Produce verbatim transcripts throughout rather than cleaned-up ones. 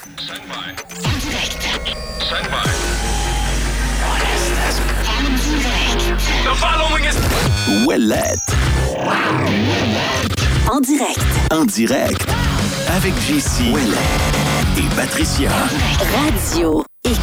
Stand by. En direct. Stand by. En direct. The following is... Ouellette. En direct. En direct. Avec J C. Ouellette. Et Patricia. Radio X.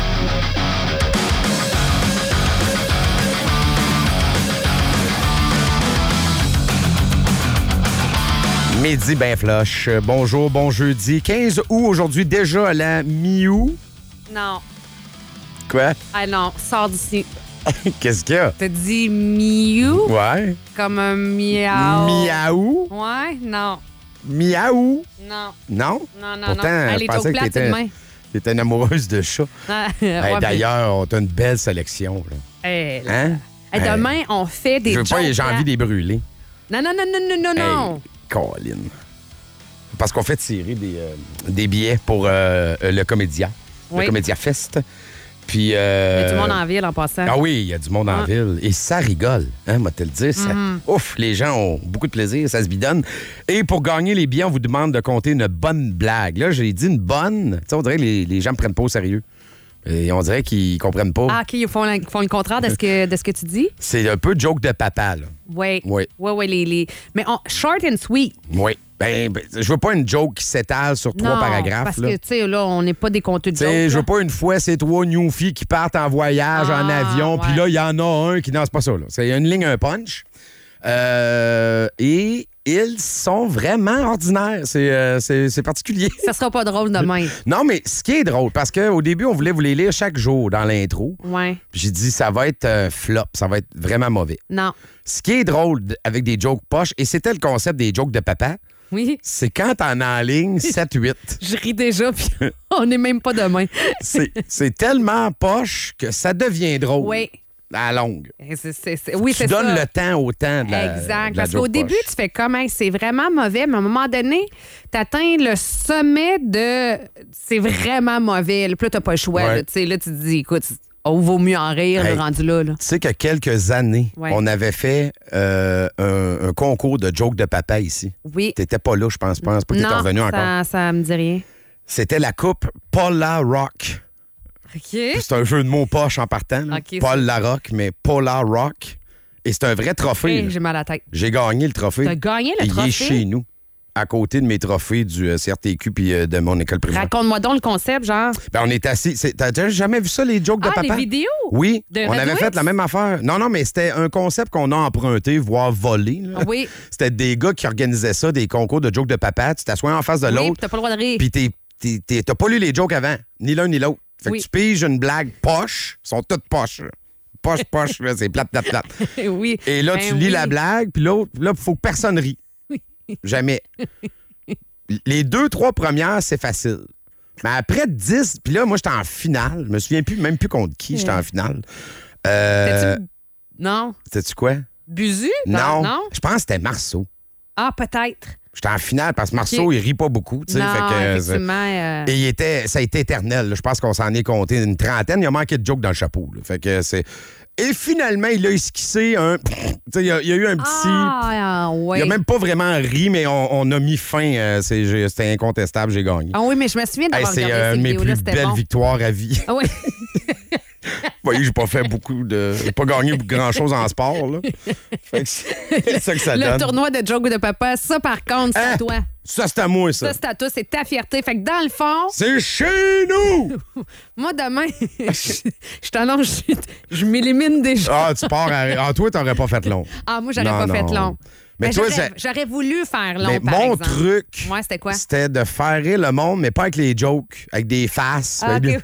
Midi ben flush. Bonjour, bon jeudi. quinze août aujourd'hui, déjà à la mi-août. Non. Quoi? Ah non, sors d'ici. Qu'est-ce qu'il y a? T'as dit miou? Ouais. Comme un miaou. Miaou? Ouais, non. Miaou? Non. Non? Non, non, Pourtant, non. je Elle est pensais au que plat, t'étais- demain. T'étais une amoureuse de chat. Hey, Ouais, d'ailleurs, on a une belle sélection. Là. mais- Hey, là. Hein? Hey, demain, on fait des Je veux pas, jokes j'ai envie plates. de les brûler. Non, non, non, non, non, non, non. Hey, Colin. Parce qu'on fait tirer des, euh, des billets pour euh, le Comédia. Oui. Le Comédia Fest. Puis. Il y Euh... a du monde en ville en passant. Ah oui, il y a du monde en Ah. ville. Et ça rigole, hein, moi te le dire. Ça... Mm-hmm. Ouf, les gens ont beaucoup de plaisir, ça se bidonne. Et pour gagner les billets, on vous demande de compter une bonne blague. Là, j'ai dit une bonne. Tu sais, on dirait que les, les gens me prennent pas au sérieux. Et on dirait qu'ils comprennent pas. Ah, OK, ils font, ils font le contraire de ce que, de ce que tu dis? C'est un peu joke de papa, là. Oui. Oui. Oui, oui, les, les... Mais on, short and sweet. Oui. Ben, ben, je veux pas une joke qui s'étale sur trois non, paragraphes. parce là. que, tu sais, là, on n'est pas des conteux de Tu sais, jokes. je veux là. pas une fois ces trois newfies qui partent en voyage Ah, en avion, puis ouais. là, il y en a un qui... Non, c'est pas ça, là. C'est une ligne, un punch. Euh, et ils sont vraiment ordinaires. C'est euh, c'est- c'est particulier. Ça sera pas drôle demain. Non, mais ce qui est drôle, parce qu'au début, on voulait vous les lire chaque jour dans l'intro. Ouais. Puis j'ai dit, ça va être euh, flop, ça va être vraiment mauvais. Non. Ce qui est drôle d- avec des jokes poches, et c'était le concept des jokes de papa, Oui. c'est quand t'en as en ligne sept huit. Je ris déjà, puis on n'est même pas demain. C'est c'est tellement poche que ça devient drôle. Oui. À la longue. C'est, c'est, c'est- oui, Tu c'est donnes ça. le temps au temps de la Exact. de la Parce joke qu'au début, poche. tu fais comme, hey, c'est vraiment mauvais, mais à un moment donné, tu atteins le sommet de c'est vraiment mauvais. Puis là, tu n'as pas le choix. Ouais. Là, Tu sais, là, tu te dis, écoute, oh, vaut mieux en rire, Hey. le rendu là. là. Tu sais qu'il y a quelques années, Ouais. on avait fait euh, un, un concours de jokes de papa ici. Oui. T'étais pas là, je pense. Je pense pas que t'étais Non, revenu encore. ça, ça me dit rien. C'était la coupe Paul Larocque. OK. C'est un jeu de mots poche en partant. là. OK, Paul Larocque, mais Paul Larocque. Et c'est un vrai trophée. Hey, là. j'ai mal à la tête. J'ai gagné le trophée. T'as gagné le Et trophée? il est chez nous, à côté de mes trophées du euh, C R T Q puis euh, de mon école primaire. Raconte-moi donc le concept, genre. Ben, on est assis. c'est- T'as déjà jamais vu ça, les jokes de Ah, papa? les vidéos? Oui, De on Radio avait X? fait la même affaire. Non, non, mais c'était un concept qu'on a emprunté, voire volé. là. Ah oui. C'était des gars qui organisaient ça, des concours de jokes de papa. Tu t'assois en face de Oui, puis l'autre, t'as pas le droit de rire. puis t'es- t'es- t'es- t'as pas lu les jokes avant, ni l'un ni l'autre. Fait Oui. que tu piges une blague poche, ils sont toutes poches. là. Poche, poche, là, c'est plate, plate, plate. oui. Et là, Ben tu lis oui. la blague, puis l'autre, là, il faut que personne rie. Jamais. Les deux, trois premières, c'est facile. Mais après dix, puis là, moi, j'étais en finale. Je me souviens plus, même plus contre qui j'étais en finale. Euh, T'as-tu- Non. Sais-tu quoi? Buzu? Non. Non? Je pense que c'était Marceau. Ah, peut-être. J'étais en finale parce que Marceau, Ok. il rit pas beaucoup. Tu sais, Non, fait que, euh, effectivement. euh, Et il était, ça a été éternel. là. Je pense qu'on s'en est compté une trentaine. Il a manqué de jokes dans le chapeau. là. Fait que c'est... Et finalement, il a esquissé un... Tu sais, il y, a, il y a eu un petit... Ah, ouais. Il a même pas vraiment ri, mais on, on a mis fin. euh, c'est- j'ai- C'était incontestable, j'ai gagné. Ah oui, mais je me souviens Hey, d'avoir c'est regardé euh, ces mes vidéos-là, plus c'était belles bon. victoires à vie. Ah oui. Vous voyez, j'ai pas fait beaucoup de... J'ai pas gagné grand-chose en sport, là. Fait que c'est c'est ça que ça Le donne. tournoi de joke de papa, ça, par contre, c'est Hein? à toi. Ça, c'est à moi, ça. Ça, c'est à toi, c'est ta fierté. Fait que dans le fond, C'est chez nous! moi, demain, je je t'annonce, je, je m'élimine déjà. Ah, tu pars à... Ah, toi, t'aurais pas fait long. Ah, moi, j'aurais Non, pas fait non. long. Mais Ben, toi, j'aurais, c'est- j'aurais voulu faire long, Mais par mon exemple. truc, Ouais, c'était quoi? c'était de faire rire le monde, mais pas avec les jokes, avec des faces. Ah, Ben, OK.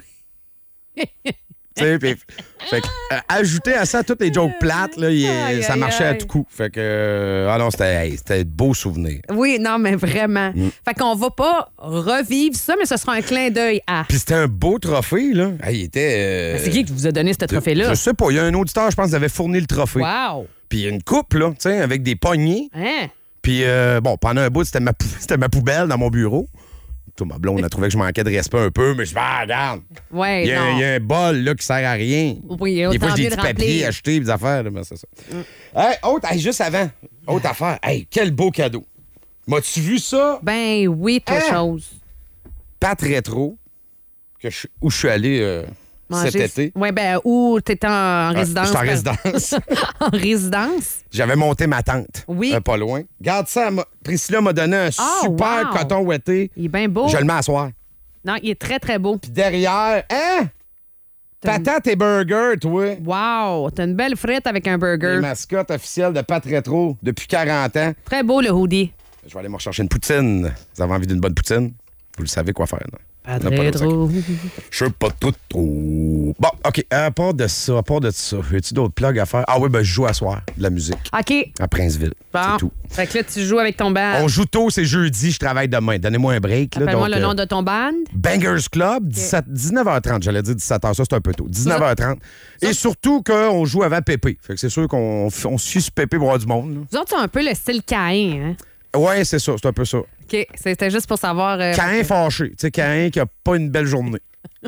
Tu sais, puis- fait que, euh, ajouter à ça toutes les jokes plates, là, il est- Aïe, ça aïe, marchait à aïe. tout coup. Fait que, euh, ah non, c'était hey, c'était de beaux souvenirs. Oui, non, mais vraiment. Mm. Fait qu'on va pas revivre ça, mais ce sera un clin d'œil à. Puis c'était un beau trophée, là. Hey, il était. euh, Ben, c'est qui qui vous a donné ce trophée-là? Je sais pas, il y a un auditeur, je pense, qui avait fourni le trophée. Wow! Puis une coupe, là, tu sais, avec des poignées. Hein? Puis, euh, bon, pendant un bout, c'était ma, pou- c'était ma poubelle dans mon bureau. Tout ma blonde a trouvé que je manquais de respect un peu, mais je fais, ah, regarde, Ouais, il y, a, non. il y a un bol, là, qui sert à rien. Oui, Des autant fois, j'ai mieux des de petits papiers remplir. achetés, des affaires, là, ben, c'est ça. Hey, autre, hey, juste avant, autre affaire. Hey, quel beau cadeau. M'as-tu vu ça? Ben oui, toi Hein? chose. Pat Rétro, que je, où je suis allé euh, cet été. Oui, ben où tu étais en résidence. Ah, j'étais en résidence. En résidence. J'avais monté ma tente. Oui. Euh, pas loin. Garde ça, m'a- Priscilla m'a donné un Oh, super wow. coton ouetté. Il est bien beau. Je le mets à soir. Non, il est très, très beau. Puis derrière, hein? T'as une- Patate et burger, toi. Wow, t'as une belle frite avec un Les burger. mascottes officielles de Pat Rétro depuis quarante ans. Très beau, le hoodie. Je vais aller me rechercher une poutine. Vous avez envie d'une bonne poutine? Vous le savez quoi faire, non? Pas Non, pas très l'autre trop. Je sais pas tout trop. Bon, OK. À part de ça, à part de ça, as-tu d'autres plugs à faire? Ah oui, ben je joue à soir, de la musique. OK. À Princeville. Bon. C'est tout. Fait que là, tu joues avec ton band. On joue tôt, c'est jeudi, je travaille demain. Donnez-moi un break. Là, Appelle-moi donc, le nom euh, de ton band. Bangers Club, dix-sept dix-neuf heures trente. J'allais dire dix-sept heures, ça c'est un peu tôt. dix-neuf heures trente. Et surtout qu'on joue avant Pépé. Fait que c'est sûr qu'on f- on suit ce Pépé pour avoir du monde. là. Vous autres, c'est un peu le style Caïn, hein? Ouais, c'est ça, c'est un peu ça. OK. C'était juste pour savoir. euh, Caïn fâché. Tu sais, Caïn qui a pas une belle journée.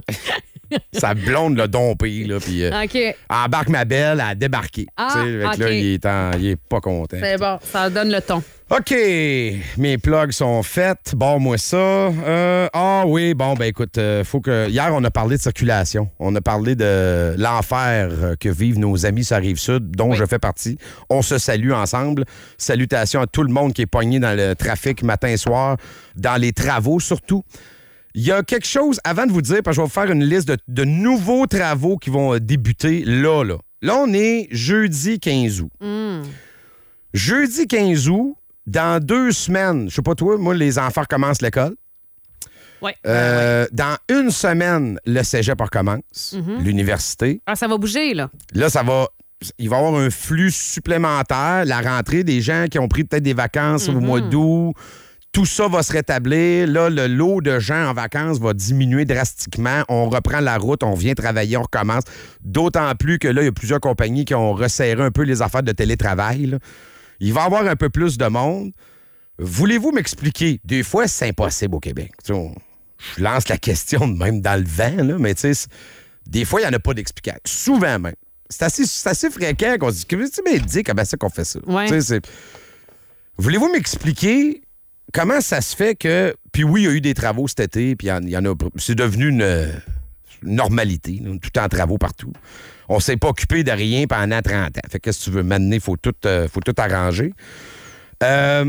Sa blonde l'a dompé, là, puis euh, OK. embarque ma belle, elle a débarqué. Ah, Tu sais, fait que OK. là, il est, en- il est pas content. C'est bon. Ça donne le ton. OK, mes plugs sont faites. Bon, moi ça. Euh, ah oui, bon, ben écoute, euh, faut que. Hier, on a parlé de circulation. On a parlé de l'enfer euh, que vivent nos amis sur la Rive-Sud, dont Oui. je fais partie. On se salue ensemble. Salutations à tout le monde qui est pogné dans le trafic matin et soir, dans les travaux surtout. Il y a quelque chose, avant de vous dire, parce que je vais vous faire une liste de, de nouveaux travaux qui vont euh, débuter là, là. Là, on est jeudi quinze août. Mm. Jeudi quinze août, dans deux semaines, je sais pas toi, moi, les enfants recommencent l'école. Ouais. Euh, Dans une semaine, le cégep recommence, l'université. Ah, ça va bouger, là. Là, ça va. Il va y avoir un flux supplémentaire. La rentrée, des gens qui ont pris peut-être des vacances au mois d'août. Tout ça va se rétablir. Là, le lot de gens en vacances va diminuer drastiquement. On reprend la route, on vient travailler, on recommence. D'autant plus que là, il y a plusieurs compagnies qui ont resserré un peu les affaires de télétravail. là. Il va y avoir un peu plus de monde. Voulez-vous m'expliquer? Des fois, c'est impossible au Québec. Tu sais, on- je lance la question de même dans le vent, là, mais tu sais, c'est- des fois, il n'y en a pas d'explication. Souvent même. C'est assez, c'est assez fréquent qu'on se dit, que tu me dis comment c'est qu'on fait ça? Ouais. Tu sais, c'est- Voulez-vous m'expliquer comment ça se fait que... Puis oui, il y a eu des travaux cet été, puis il y en- il y en a... C'est devenu une euh, normalité, là, tout en travaux partout. On s'est pas occupé de rien pendant trente ans. Fait que qu'est-ce que tu veux m'amener? Il faut tout, euh, faut tout arranger. Euh,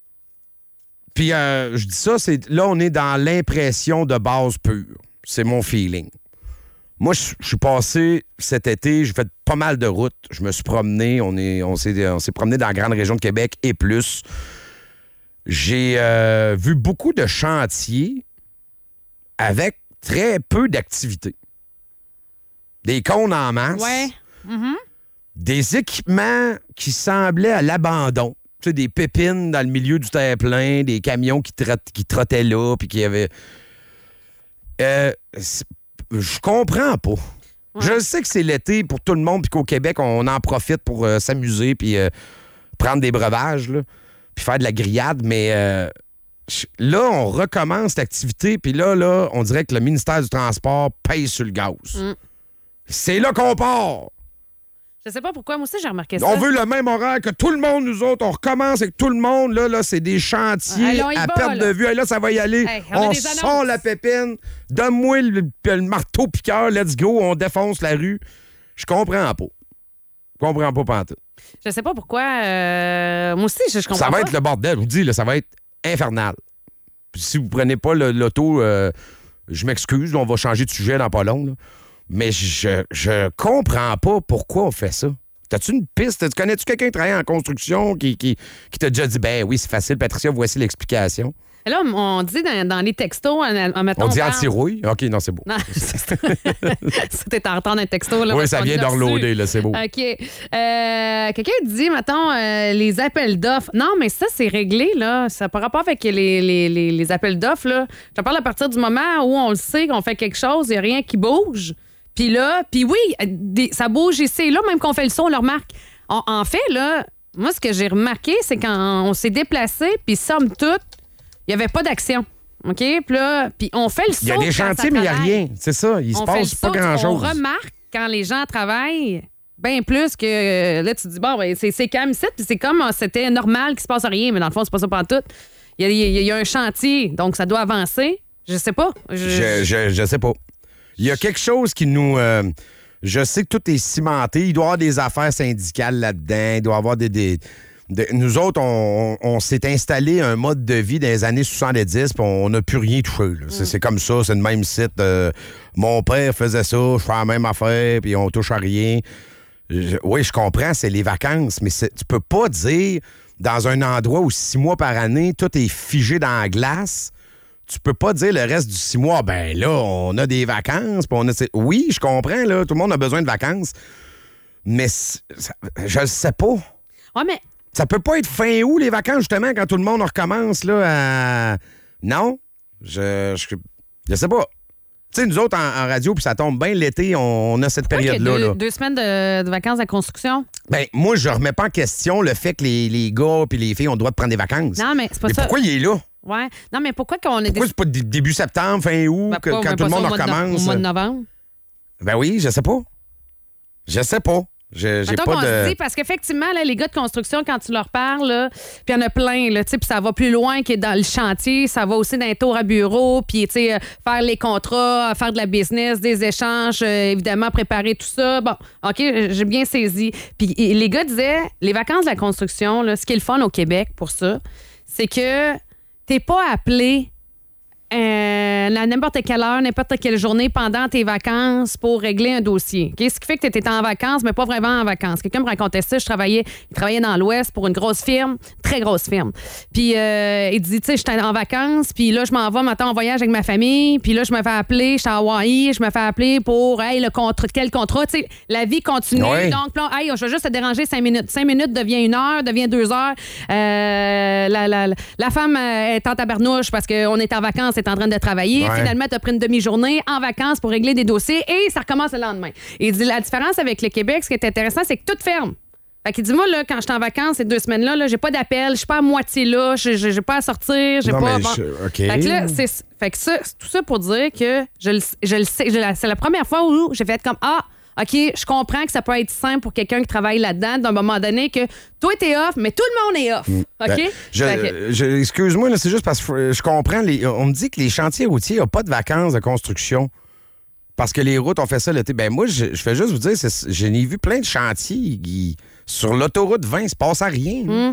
Puis euh, je dis ça, c'est là, on est dans l'impression de base pure. C'est mon feeling. Moi, je je suis passé cet été, j'ai fait pas mal de routes. Je me suis promené, on est, on s'est, on s'est promené dans la grande région de Québec et plus. J'ai euh, vu beaucoup de chantiers avec très peu d'activité. Des cônes en masse. Ouais. Des équipements qui semblaient à l'abandon. Tu sais, des pépines dans le milieu du terre-plein, des camions qui, trot- qui trottaient là, puis qui avaient... Euh, c'est- je comprends pas. Je sais que c'est l'été pour tout le monde, puis qu'au Québec, on en profite pour euh, s'amuser, puis euh, prendre des breuvages, là, puis faire de la grillade, mais euh, je- là, on recommence l'activité, puis là, là, on dirait que le ministère du Transport paye sur le gaz. Mm. C'est là qu'on part. Je sais pas pourquoi. Moi aussi, j'ai remarqué ça. On veut le même horaire que tout le monde, nous autres. On recommence avec tout le monde. Là, là c'est des chantiers Allez, on y à va, perte là. de vue. Hey, là, ça va y aller. Hey, on a on des annonces. sort la pépine. Donne-moi le, le marteau piqueur. Let's go. On défonce la rue. Je comprends pas. Je comprends pas pantoute. Je sais pas pourquoi. euh, Moi aussi, je, je comprends Ça va pas. être le bordel. Je vous dis, là, ça va être infernal. Puis si vous prenez pas le- l'auto, euh, je m'excuse. là, On va changer de sujet dans pas long. là. Mais je, je comprends pas pourquoi on fait ça. T'as-tu une piste? Tu connais-tu quelqu'un qui travaille en construction qui, qui, qui t'a déjà dit, ben oui, c'est facile, Patricia, voici l'explication? Là, on dit dans, dans les textos, en, en mettant. On dit parle- anti-rouille? OK, non, c'est beau. Non, c'était en retard d'un texto. Là, Oui, parce ça qu'on vient l'a reçu. d'horloader, là, c'est beau. OK. Euh, Quelqu'un dit, mettons, euh, les appels d'offres. Non, mais ça, c'est réglé, là. Ça n'a pas rapport avec les, les, les, les appels d'offres, là. Je te parle à partir du moment où on le sait qu'on fait quelque chose, il n'y a rien qui bouge. Puis là, puis oui, des- ça bouge ici et là, même qu'on fait le son, on le remarque. En, en fait, là, moi, ce que j'ai remarqué, c'est quand on s'est déplacé, puis somme toute, il n'y avait pas d'action. OK? Puis là, puis on fait le saut. Il y a des quand ça chantiers, mais il n'y a travaille. rien. C'est ça. Il se On fait passe le pas saut, grand-chose. On remarque quand les gens travaillent bien plus que euh, là, tu te dis, bon, ben, c'est, c'est calme ici, puis c'est comme euh, c'était normal qu'il se passe rien, mais dans le fond, c'est pas ça pantoute. Il y a, il y a- il y a un chantier, donc ça doit avancer. Je sais pas. Je, Je, je, je sais pas. Il y a quelque chose qui nous... euh, je sais que tout est cimenté. Il doit y avoir des affaires syndicales là-dedans. Il doit y avoir des... des de- nous autres, on, on, on s'est installé un mode de vie dans les années soixante-dix, puis on n'a plus rien touché. là. C'est, c'est comme ça, c'est le même site. euh, mon père faisait ça, je fais la même affaire, puis on touche à rien. Je- oui, je comprends, c'est les vacances, mais c'est- tu peux pas dire dans un endroit où six mois par année, tout est figé dans la glace. Tu peux pas dire le reste du six mois, ben là, on a des vacances. Puis on a... c'est- Oui, je comprends, là, tout le monde a besoin de vacances. Mais c'est- ça- je le sais pas. Ouais, mais Ça peut pas être fin août, les vacances, justement, quand tout le monde recommence, là, à... Non? Je, je, je sais pas. Tu sais, nous autres, en, en radio, puis ça tombe bien l'été, on, on a cette pourquoi qu'il y a période-là. deux, là. deux semaines de, de vacances à construction. Ben, moi, je remets pas en question le fait que les, les gars puis les filles ont le droit de prendre des vacances. Non, mais c'est pas Mais ça. pourquoi il est là? Ouais. Non, mais pourquoi qu'on est Pourquoi c'est pas dé- début septembre, fin août, Ben, que- pas- quand mais tout le pas monde ça au mois de no- recommence? Au mois de novembre. Ben oui, je sais pas. Je sais pas. Je- J'ai Mettons pas qu'on de... se dit, parce qu'effectivement, là, les gars de construction, quand tu leur parles, là, puis il y en a plein, là, tu sais, puis ça va plus loin que dans le chantier, ça va aussi dans les tours à bureau, puis tu sais, euh, faire les contrats, faire de la business, des échanges, euh, évidemment, préparer tout ça. Bon, OK, j'ai bien saisi. Puis et les gars disaient, les vacances de la construction, là, ce qui est le fun au Québec pour ça, c'est que t'es pas appelé euh, à n'importe quelle heure, n'importe quelle journée pendant tes vacances pour régler un dossier. OK? Ce qui fait que tu étais en vacances, mais pas vraiment en vacances. Quelqu'un me racontait ça. Je travaillais, il travaillait dans l'Ouest pour une grosse firme, très grosse firme. Puis euh, il dit, tu sais, j'étais en vacances, puis là, je m'en vais maintenant en voyage avec ma famille, puis là, je me fais appeler, j'étais à Hawaï, je me fais appeler pour, hey, le contrat, quel contrat? Tu sais, la vie continue. Ouais. Donc, là, hey, je vais juste te déranger cinq minutes. Cinq minutes devient une heure, devient deux heures. Euh, la, la, la, la femme euh, est en tabarnouche parce qu'on est en vacances, est en train de travailler. Ouais. Finalement, tu as pris une demi-journée en vacances pour régler des dossiers et ça recommence le lendemain. Et il dit la différence avec le Québec, ce qui est intéressant, c'est que tout ferme. Fait qu'il dit, moi, là, quand je suis en vacances ces deux semaines-là, là, j'ai pas d'appel, je suis pas à moitié là, j'ai j'ai pas à sortir, j'ai Non, pas. mais bon. je- OK. Fait que là, c'est fait que ça, c'est tout ça pour dire que je le, je le sais. je la- C'est la première fois où j'ai fait comme Ah, OK, je comprends que ça peut être simple pour quelqu'un qui travaille là-dedans, d'un moment donné, que toi, t'es off, mais tout le monde est off. OK? Ben, je- Fait que- je- excuse-moi, là, c'est juste parce que euh, je comprends. Les, on me dit que les chantiers routiers n'ont pas de vacances de construction parce que les routes ont fait ça l'été. Ben moi, je, je fais juste vous dire, c'est- je n'ai vu plein de chantiers qui, sur l'autoroute vingt, il se passe à rien. là.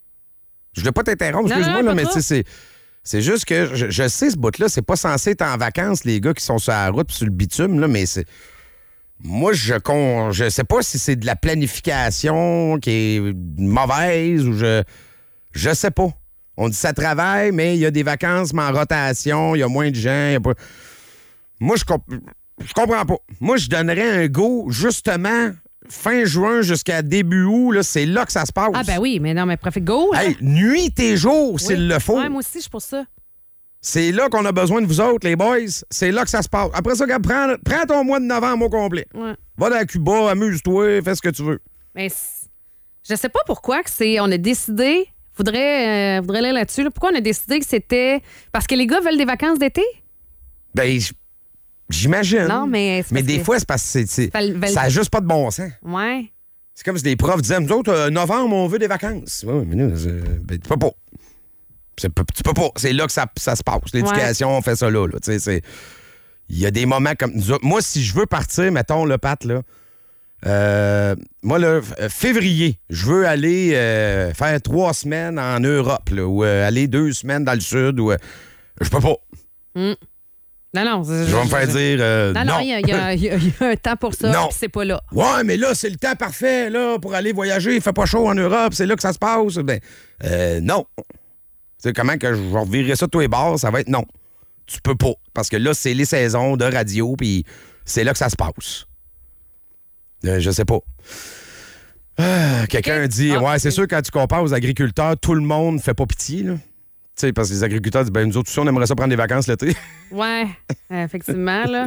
Je ne voulais pas t'interrompre, Non, excuse-moi, non, là, pas mais trop. tu sais, c'est... C'est juste que je, je sais, ce bout-là, c'est pas censé être en vacances, les gars qui sont sur la route pis sur le bitume, là, mais c'est... Moi, je con... je sais pas si c'est de la planification qui est mauvaise ou je... Je sais pas. On dit ça travaille, mais il y a des vacances, mais en rotation, il y a moins de gens. il y a pas... Moi, je, comp... je comprends pas. Moi, je donnerais un go, justement, fin juin jusqu'à début août, là, c'est là que ça se passe. Ah, ben oui, mais non, mais profite go. là. Hey, nuit et jour, s'il le faut. Ouais, moi aussi, je suis pour ça. C'est là qu'on a besoin de vous autres, les boys. C'est là que ça se passe. Après ça, regarde, prends, prends ton mois de novembre au complet. Ouais. Va dans Cuba, amuse-toi, fais ce que tu veux. Mais c- je sais pas pourquoi que c'est. On a décidé. Faudrait, euh, faudrait aller là-dessus. là. Pourquoi on a décidé que c'était. Parce que les gars veulent des vacances d'été? Ben, j- j'imagine. Non, mais c'est Mais parce des que- fois, c'est parce que c'est- c'est- Val- val- ça n'a juste pas de bon sens. Ouais. C'est comme si des profs disaient, nous autres, euh, novembre, on veut des vacances. Ouais, mais nous, euh, ben, tu peux pas. C'est pas- Tu peux pas. C'est là que ça, ça se passe. L'éducation, on fait ça là. là. Tu sais, c'est- Il y a des moments comme nous autres. Moi, si je veux partir, mettons, le Pat, là, euh, moi, là, f- février, je veux aller euh, faire trois semaines en Europe, là, ou euh, aller deux semaines dans le Sud, ou euh, je peux pas. Non, non. Je vais me faire dire euh, Non, non. non, il y, a- il y a- il y a- il y a un temps pour ça, Non. puis c'est pas là. Ouais, mais là, c'est le temps parfait là, pour aller voyager. Il fait pas chaud en Europe, c'est là que ça se passe. Ben, euh, non. Tu sais, comment que je vais revirer ça de tous les bords? Ça va être non. Tu peux pas. Parce que là, c'est les saisons de radio, puis c'est là que ça se passe. Euh, je sais pas. Ah, quelqu'un Ok. dit, Ah, ouais, c'est ok. sûr, quand tu compares aux agriculteurs, tout le monde fait pas pitié, là. Tu sais, parce que les agriculteurs disent, ben, nous autres, aussi, on aimerait ça prendre des vacances l'été. Ouais, effectivement, là.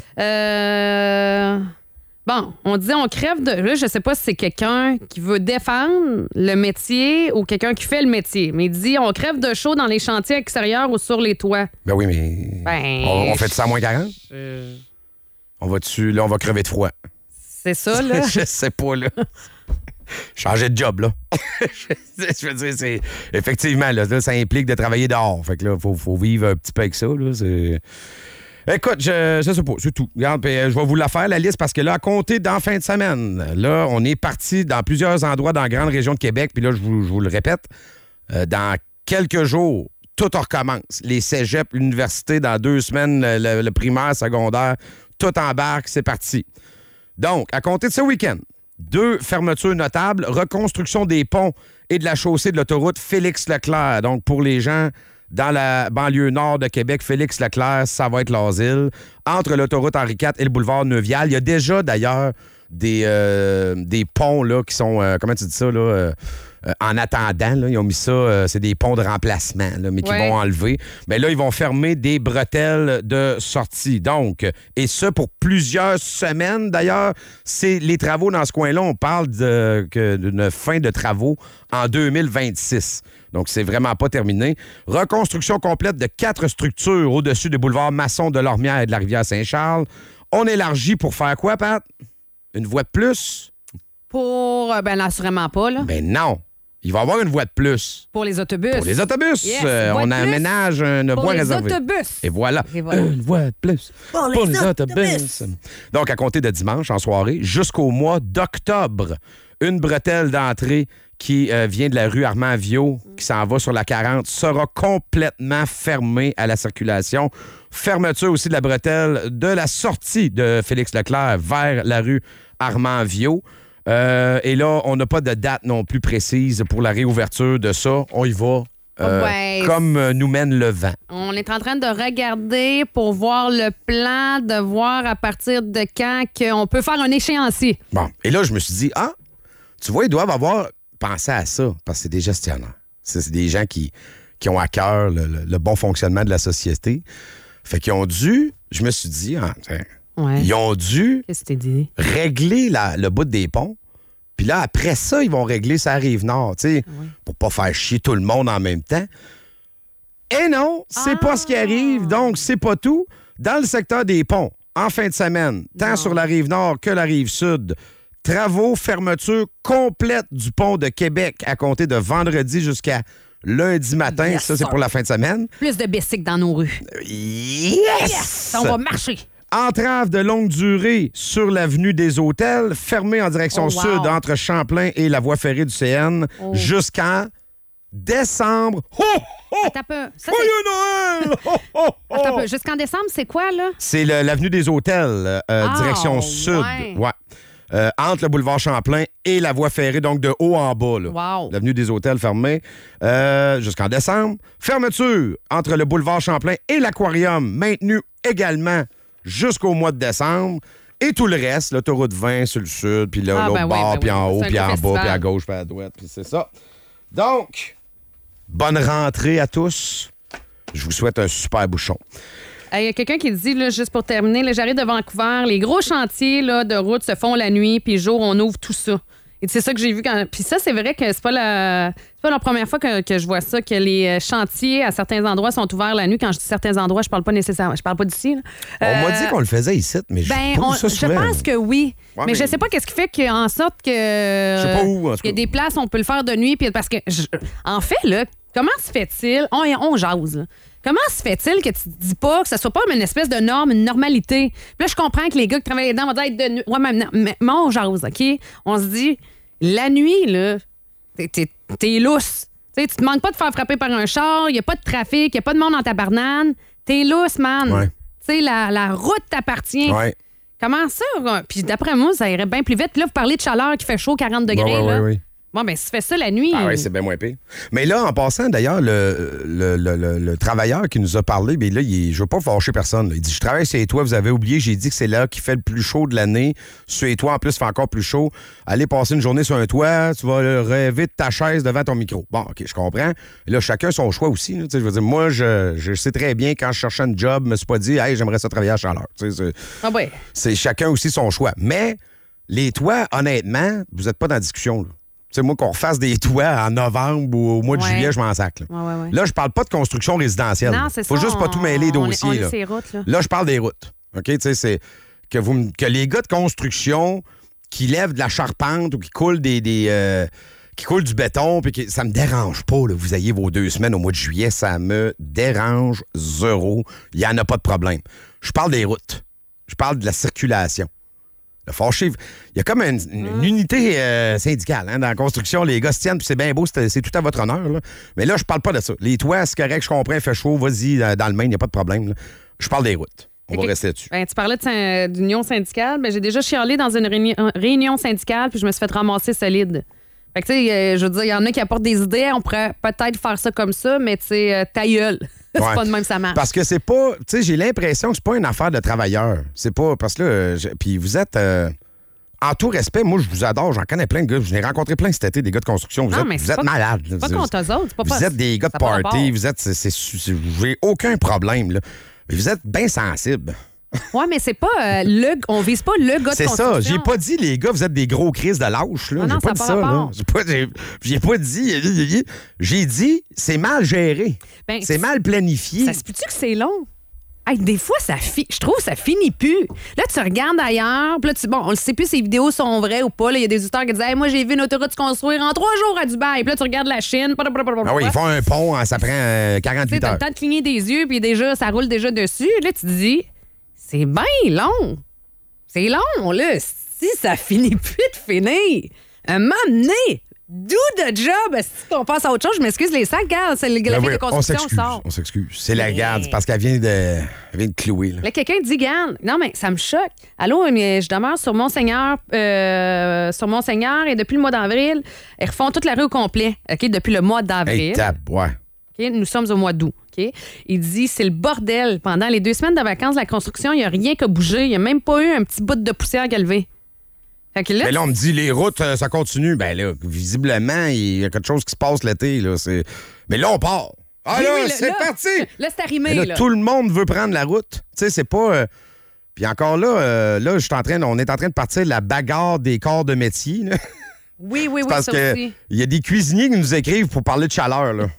Euh, Bon, on dit on crève de. Là, je sais pas si c'est quelqu'un qui veut défendre le métier ou quelqu'un qui fait le métier. Mais il dit on crève de chaud dans les chantiers extérieurs ou sur les toits. Ben oui, mais. Ben, on, on fait ça à moins quarante? je- On va dessus, là, on va crever de froid. C'est ça, là. Je sais pas, là. changer de job, là. Je veux dire, c'est... Effectivement, là, là, ça implique de travailler dehors. Fait que là, il faut, faut vivre un petit peu avec ça, là. C'est... Écoute, je, je sais pas, c'est tout. Regarde, puis, euh, je vais vous la faire, la liste, parce que là, à compter d'en fin de semaine, là, on est parti dans plusieurs endroits dans la grande région de Québec, puis là, je vous, je vous le répète, euh, dans quelques jours, tout recommence. Les cégeps, l'université, dans deux semaines, le, le primaire, secondaire, tout embarque, c'est parti. Donc, à compter de ce week-end, deux fermetures notables, reconstruction des ponts et de la chaussée de l'autoroute Félix-Leclerc. Donc, pour les gens dans la banlieue nord de Québec, Félix-Leclerc, ça va être l'asile. Entre l'autoroute Henri quatre et le boulevard Neuvial, il y a déjà, d'ailleurs, des, euh, des ponts là, qui sont, euh, comment tu dis ça, là, euh, euh, en attendant. Là, ils ont mis ça, euh, c'est des ponts de remplacement, là, mais qu'ils Ouais. vont enlever. Mais là, ils vont fermer des bretelles de sortie. Donc, et ça pour plusieurs semaines, d'ailleurs, c'est les travaux dans ce coin-là. On parle de, que, d'une fin de travaux en deux mille vingt-six. Donc, c'est vraiment pas terminé. Reconstruction complète de quatre structures au-dessus des boulevards Masson, de Lormière et de la rivière Saint-Charles. On élargit pour faire quoi, Pat? Une voie de plus? Pour, euh, ben là, assurément pas, là. Ben non. Il va y avoir une voie de plus. Pour les autobus. Pour les autobus, Yes, euh, voie on de plus. aménage une Pour voie les réservée. autobus. Et voilà. Et voilà. Une voie de plus. Pour les autobus. Donc, à compter de dimanche en soirée jusqu'au mois d'octobre, une bretelle d'entrée qui euh, vient de la rue Armand-Viau, qui s'en va sur la quarante, sera complètement fermée à la circulation. Fermeture aussi de la bretelle de la sortie de Félix-Leclerc vers la rue Armand-Viau. Euh, et là, on n'a pas de date non plus précise pour la réouverture de ça. On y va euh, Ouais. comme euh, nous mène le vent. On est en train de regarder pour voir le plan, de voir à partir de quand qu'on peut faire un échéancier. Bon, et là, je me suis dit, ah, tu vois, ils doivent avoir pensé à ça, parce que c'est des gestionnaires. C'est, c'est des gens qui, qui ont à cœur le, le- le bon fonctionnement de la société. Fait qu'ils ont dû, je me suis dit, ah, tiens, Ouais. ils ont dû Qu'est-ce que tu t'es dit? régler la- le bout des ponts. Puis là, après ça, ils vont régler sa rive nord, tu sais, pour pas faire chier tout le monde en même temps. Et non, c'est pas ce qui arrive. Donc, c'est pas tout. Dans le secteur des ponts, en fin de semaine, tant Non. sur la rive nord que la rive sud, travaux, fermeture complète du pont de Québec à compter de vendredi jusqu'à lundi matin. Yes, ça, c'est sir. pour la fin de semaine. Plus de bicycles dans nos rues. Yes! Ça, on va marcher. Entrave de longue durée sur l'avenue des Hôtels, fermée en direction Oh, wow. sud entre Champlain et la voie ferrée du C N Oh. jusqu'en décembre. Oh, oh, Attends un peu. Ça, c'est- Joyeux Noël! Oh, oh, oh. Attends un peu. Jusqu'en décembre, c'est quoi, là? C'est le- l'avenue des Hôtels, euh, Ah, direction sud. ouais. Ouais. Euh, entre le boulevard Champlain et la voie ferrée, donc de haut en bas. Là. Wow. L'avenue des Hôtels fermée euh, jusqu'en décembre. Fermeture entre le boulevard Champlain et l'Aquarium, maintenue également jusqu'au mois de décembre. Et tout le reste, l'autoroute vingt sur le sud, puis là, Ah, l'autre ben oui, bord, ben puis oui. en haut, C'est un puis gros en bas, festival. puis à gauche, puis à droite, puis c'est ça. Donc, bonne rentrée à tous. Je vous souhaite un super bouchon. Il y a quelqu'un qui dit, là, juste pour terminer, là, j'arrive de Vancouver, les gros chantiers là, de route se font la nuit, puis jour, on ouvre tout ça. Et c'est ça que j'ai vu quand. Puis ça, c'est vrai que c'est pas la, c'est pas la première fois que, que je vois ça, que les euh, chantiers à certains endroits sont ouverts la nuit. Quand je dis certains endroits, je parle pas nécessairement, je parle pas d'ici. là. On m'a Euh, dit qu'on le faisait ici, mais je Ben, pas on- vu ça je souvent. pense que oui. Ouais, mais, mais- je sais pas qu'est-ce qui fait qu'en sorte que. Je sais pas où, en tout Il y a cas. des places où on peut le faire de nuit. Puis parce que. je- en fait, là, comment se fait-il. On, on jase, là. Comment se fait-il que tu te dis pas que ça soit pas une espèce de norme, une normalité? Puis là, je comprends que les gars qui travaillent dedans vont dire être de nuit. Ouais, mais, non, mais, mais on jase, OK? On se dit, la nuit, là, t'es, t'es, t'es lousse. Tu sais, tu te demandes pas de faire frapper par un char, il y a pas de trafic, il y a pas de monde dans ta banane. T'es lousse, man. Ouais. Tu sais, la, la route t'appartient. Ouais. Comment ça? Puis d'après moi, ça irait bien plus vite. Puis là, vous parlez de chaleur qui fait chaud, quarante degrés. Ouais, ouais, là. ouais, ouais. Bon, ben, si tu fais ça la nuit. Ah oui, c'est bien moins pire. Mais là, en passant, d'ailleurs, le, le, le, le- le travailleur qui nous a parlé, bien là, il, je veux pas fâcher personne. là. Il dit, je travaille sur les toits, vous avez oublié, j'ai dit que c'est là qui fait le plus chaud de l'année. Sur les toits, en plus, il fait encore plus chaud. Allez passer une journée sur un toit, tu vas rêver de ta chaise devant ton micro. Bon, OK, je comprends. Et là, chacun son choix aussi. là. Tu sais, Je veux dire, moi, je, je sais très bien, quand je cherchais un job, je me suis pas dit, hey, j'aimerais ça travailler à chaleur. Tu sais, c'est- Ah, ouais. c'est chacun aussi son choix. Mais les toits, honnêtement, vous n'êtes pas dans la discussion. Là. Tu sais, moi, qu'on refasse des toits en novembre ou au mois de Ouais. juillet, je m'en sac. Là, Ouais, ouais, ouais. Là, je parle pas de construction résidentielle. Non, c'est Faut ça. juste pas tout mêler les on- dossiers. on est là. sur les routes, là. Là, je parle des routes. OK? Tu sais, c'est que, vous, me- que les gars de construction qui lève de la charpente ou qui coule des... des euh, qui coule du béton, puis qui, ça me dérange pas, là, vous ayez vos deux semaines au mois de juillet, ça me dérange zéro. Il n'y en a pas de problème. Je parle des routes. Je parle de la circulation. Le fâché, il y a comme une, une, une unité euh, syndicale hein, dans la construction. Les gars se tiennent, puis c'est bien beau, c'est, c'est tout à votre honneur. Là. Mais là, je parle pas de ça. Les toits, c'est correct, je comprends, il fait chaud, vas-y, dans le Maine, il n'y a pas de problème. Là. Je parle des routes. On va rester là-dessus. Ben, tu parlais de sy- d'union syndicale. Ben, j'ai déjà chialé dans une réuni- réunion syndicale, puis je me suis fait ramasser solide. Fait que, tu sais, euh, je veux dire, il y en a qui apportent des idées. On pourrait peut-être faire ça comme ça, mais, tu sais, euh, ta gueule. c'est Ouais. pas de même ça marche. Parce que c'est pas... Tu sais, j'ai l'impression que c'est pas une affaire de travailleurs. C'est pas... Parce que là... euh, je- Puis vous êtes... euh, en tout respect, moi, je vous adore. J'en connais plein de gars. Je n'ai rencontré plein cet été, des gars de construction. Vous Non, êtes, mais vous c'est êtes pas- malades. C'est pas Vous- contre eux autres. C'est pas Vous pas- êtes des gars de ça a pas party. rapport. Vous êtes... C'est, c'est, c'est- j'ai aucun problème, là. Mais vous êtes bien sensibles. Ouais, mais c'est pas euh, le. On vise pas le gars de C'est construction. ça. J'ai pas dit, les gars, vous êtes des gros crises de lâche, là. Ah non, j'ai pas ça dit a pas ça, là. rapport. J'ai pas, j'ai, j'ai pas dit... J'ai dit, c'est mal géré. Ben, c'est mal planifié. Ça se peut-tu que c'est long? Hey, des fois, ça fi- je trouve que ça finit plus. Là, tu regardes ailleurs, puis là, tu... bon, on ne sait plus si les vidéos sont vraies ou pas. Il y a des auditeurs qui disent hey, moi, j'ai vu une autoroute se construire en trois jours à Dubaï. Puis là, tu regardes la Chine. Ah oui, ils font un pont, hein, ça prend euh, Tu sais, quarante-huit t'as heures. le temps de cligner des yeux, puis déjà, ça roule déjà dessus. Là, tu te dis c'est bien long. C'est long, là. Si ça finit plus de finir. Un moment donné, do the job. Si on passe à autre chose, je m'excuse, les sacs, regarde, c'est le Ben graphique oui, de on construction s'excuse, sort. on s'excuse. C'est la Mais- garde, c'est parce qu'elle vient de, elle vient de clouer. Là. Là, quelqu'un dit, garde, non, mais ça me choque. Allô, mais je demeure sur Monseigneur, euh, sur Monseigneur, et depuis le mois d'avril, ils refont toute la rue au complet, OK, depuis le mois d'avril. Hey, tape, ouais. OK, nous sommes au mois d'août. OK? Il dit, c'est le bordel. Pendant les deux semaines de vacances de la construction, il n'y a rien qu'à bouger. Il n'y a même pas eu un petit bout de poussière qu'à lever. Fait que là, Mais là, on me dit, les routes, euh, ça continue. Ben là, visiblement, il y a quelque chose qui se passe l'été. Là. C'est... Mais là, on part. Ah oui, là, oui, là, c'est là, parti! là, c'est arrimé, Mais là, là. tout le monde veut prendre la route. Tu sais, c'est pas... euh, Puis encore là, euh, là, je suis en train, on est en train de partir de la bagarre des corps de métier. là. Oui, oui, oui, Parce ça que aussi. il y a des cuisiniers qui nous écrivent pour parler de chaleur. Là.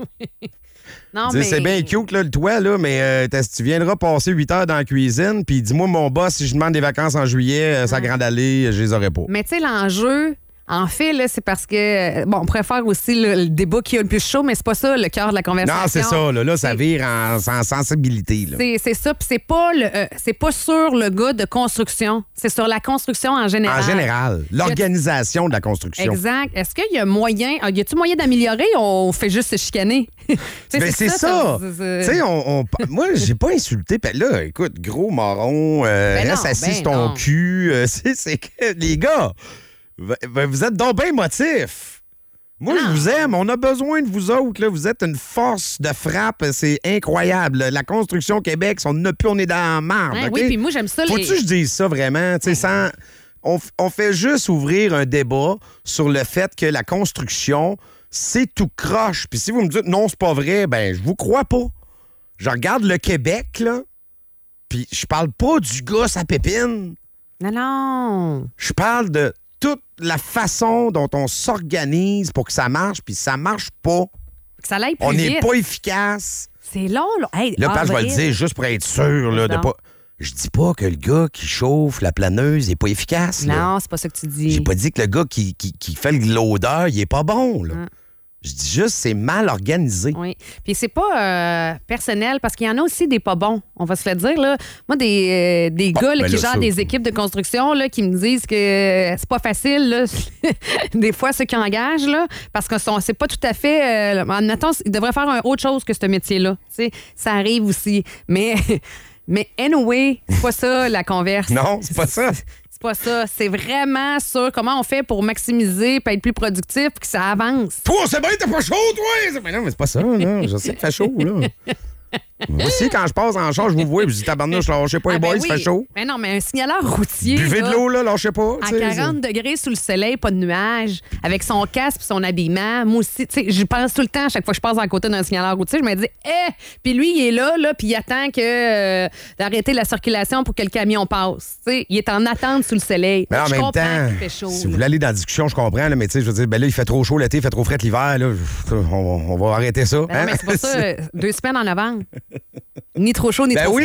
Non, Dis, mais... C'est bien cute, là, le toit, là, mais euh, t'as- tu viendras passer huit heures dans la cuisine, puis dis-moi, mon boss, si je demande des vacances en juillet, euh, sa grande allée, je les aurais pas. Mais tu sais, l'enjeu, en fait, là, c'est parce que, bon, on pourrait faire aussi le, le débat qui a le plus chaud, mais c'est pas ça le cœur de la conversation. Non, c'est ça, là, là ça C'est- vire en, en sensibilité. Là. C'est, c'est ça, puis c'est pas le, euh, c'est pas sur le gars de construction, c'est sur la construction en général. En général, l'organisation de la construction. Exact. Est-ce qu'il y a moyen, ah, y a-tu moyen d'améliorer ou on fait juste se chicaner? Tu sais, Ben, c'est ça. c'est- c'est- Tu sais, on, on- moi, j'ai pas insulté. Ben là, écoute, gros moron, euh, Ben non, reste assis ben sur ton non. cul. euh, c'est, c'est que, les gars, ben, vous êtes donc bien motifs. Moi, je vous aime. On a besoin de vous autres. Là. Vous êtes une force de frappe. C'est incroyable. La construction au Québec, on n'a plus, on est dans la marde. Hein, OK? oui, puis moi, j'aime ça. Faut-tu les- que je dise ça vraiment? Tu sais, sans... on, f- on fait juste ouvrir un débat sur le fait que la construction, c'est tout croche. Puis si vous me dites non, c'est pas vrai, ben je vous crois pas. Je regarde le Québec, là, puis je parle pas du gars sa pépine. Non, non. Je parle de toute la façon dont on s'organise pour que ça marche, puis ça marche pas. Que ça l'aille plus On vite. n'est pas efficace. C'est long, là. Hey, Là, Pat, je vais le avril. dire juste pour être sûr, là, de Non. pas... Je dis pas que le gars qui chauffe la planeuse n'est pas efficace. là. Non, c'est pas ça que tu dis. J'ai pas dit que le gars qui, qui, qui fait l'odeur, il est pas bon. Là. Hum. Je dis juste c'est mal organisé. Oui. Puis c'est pas euh, personnel parce qu'il y en a aussi des pas bons, on va se le dire. Là. Moi, des, euh, des Bon, gars là, ben qui là, gèrent ça- des équipes de construction là, qui me disent que euh, c'est pas facile, là. des fois, ceux qui engagent, là, parce que sont- c'est pas tout à fait. Euh, admettons, ils devraient faire un autre chose que ce métier-là. Tu sais, ça arrive aussi. Mais, mais anyway, c'est pas ça la converse. Non, c'est pas ça. C'est pas ça. C'est vraiment sur comment on fait pour maximiser, pour être plus productif, puis que ça avance. Toi, c'est bien, t'as pas chaud, toi! Mais non, mais c'est pas ça, là. Je sais qu'il fait chaud, là. Moi aussi, quand je passe en char, je vous vois et je dis tabarnouche, lâchez pas les Ah, ben boys, oui. il fait chaud. Mais non, mais un signaleur routier. Buvez là, de l'eau, là, lâchez pas. À tu sais, quarante degrés sous le soleil, pas de nuages, avec son casque et son habillement. Moi aussi, tu sais, je pense tout le temps, à chaque fois que je passe à côté d'un signaleur routier, je me dis, eh! Puis lui, il est là, là, puis il attend que euh, d'arrêter la circulation pour que le camion passe. Tu sais, il est en attente sous le soleil. Mais en je même comprends temps, qu'il fait chaud. si là. vous voulez aller dans la discussion, je comprends, là, mais tu sais, je veux dire, ben là, il fait trop chaud l'été, il fait trop frais l'hiver, là. On, on va arrêter ça. Ben non, hein? mais c'est pour ça, euh, deux semaines en avant. Ni trop chaud, ni Ben trop oui! froid.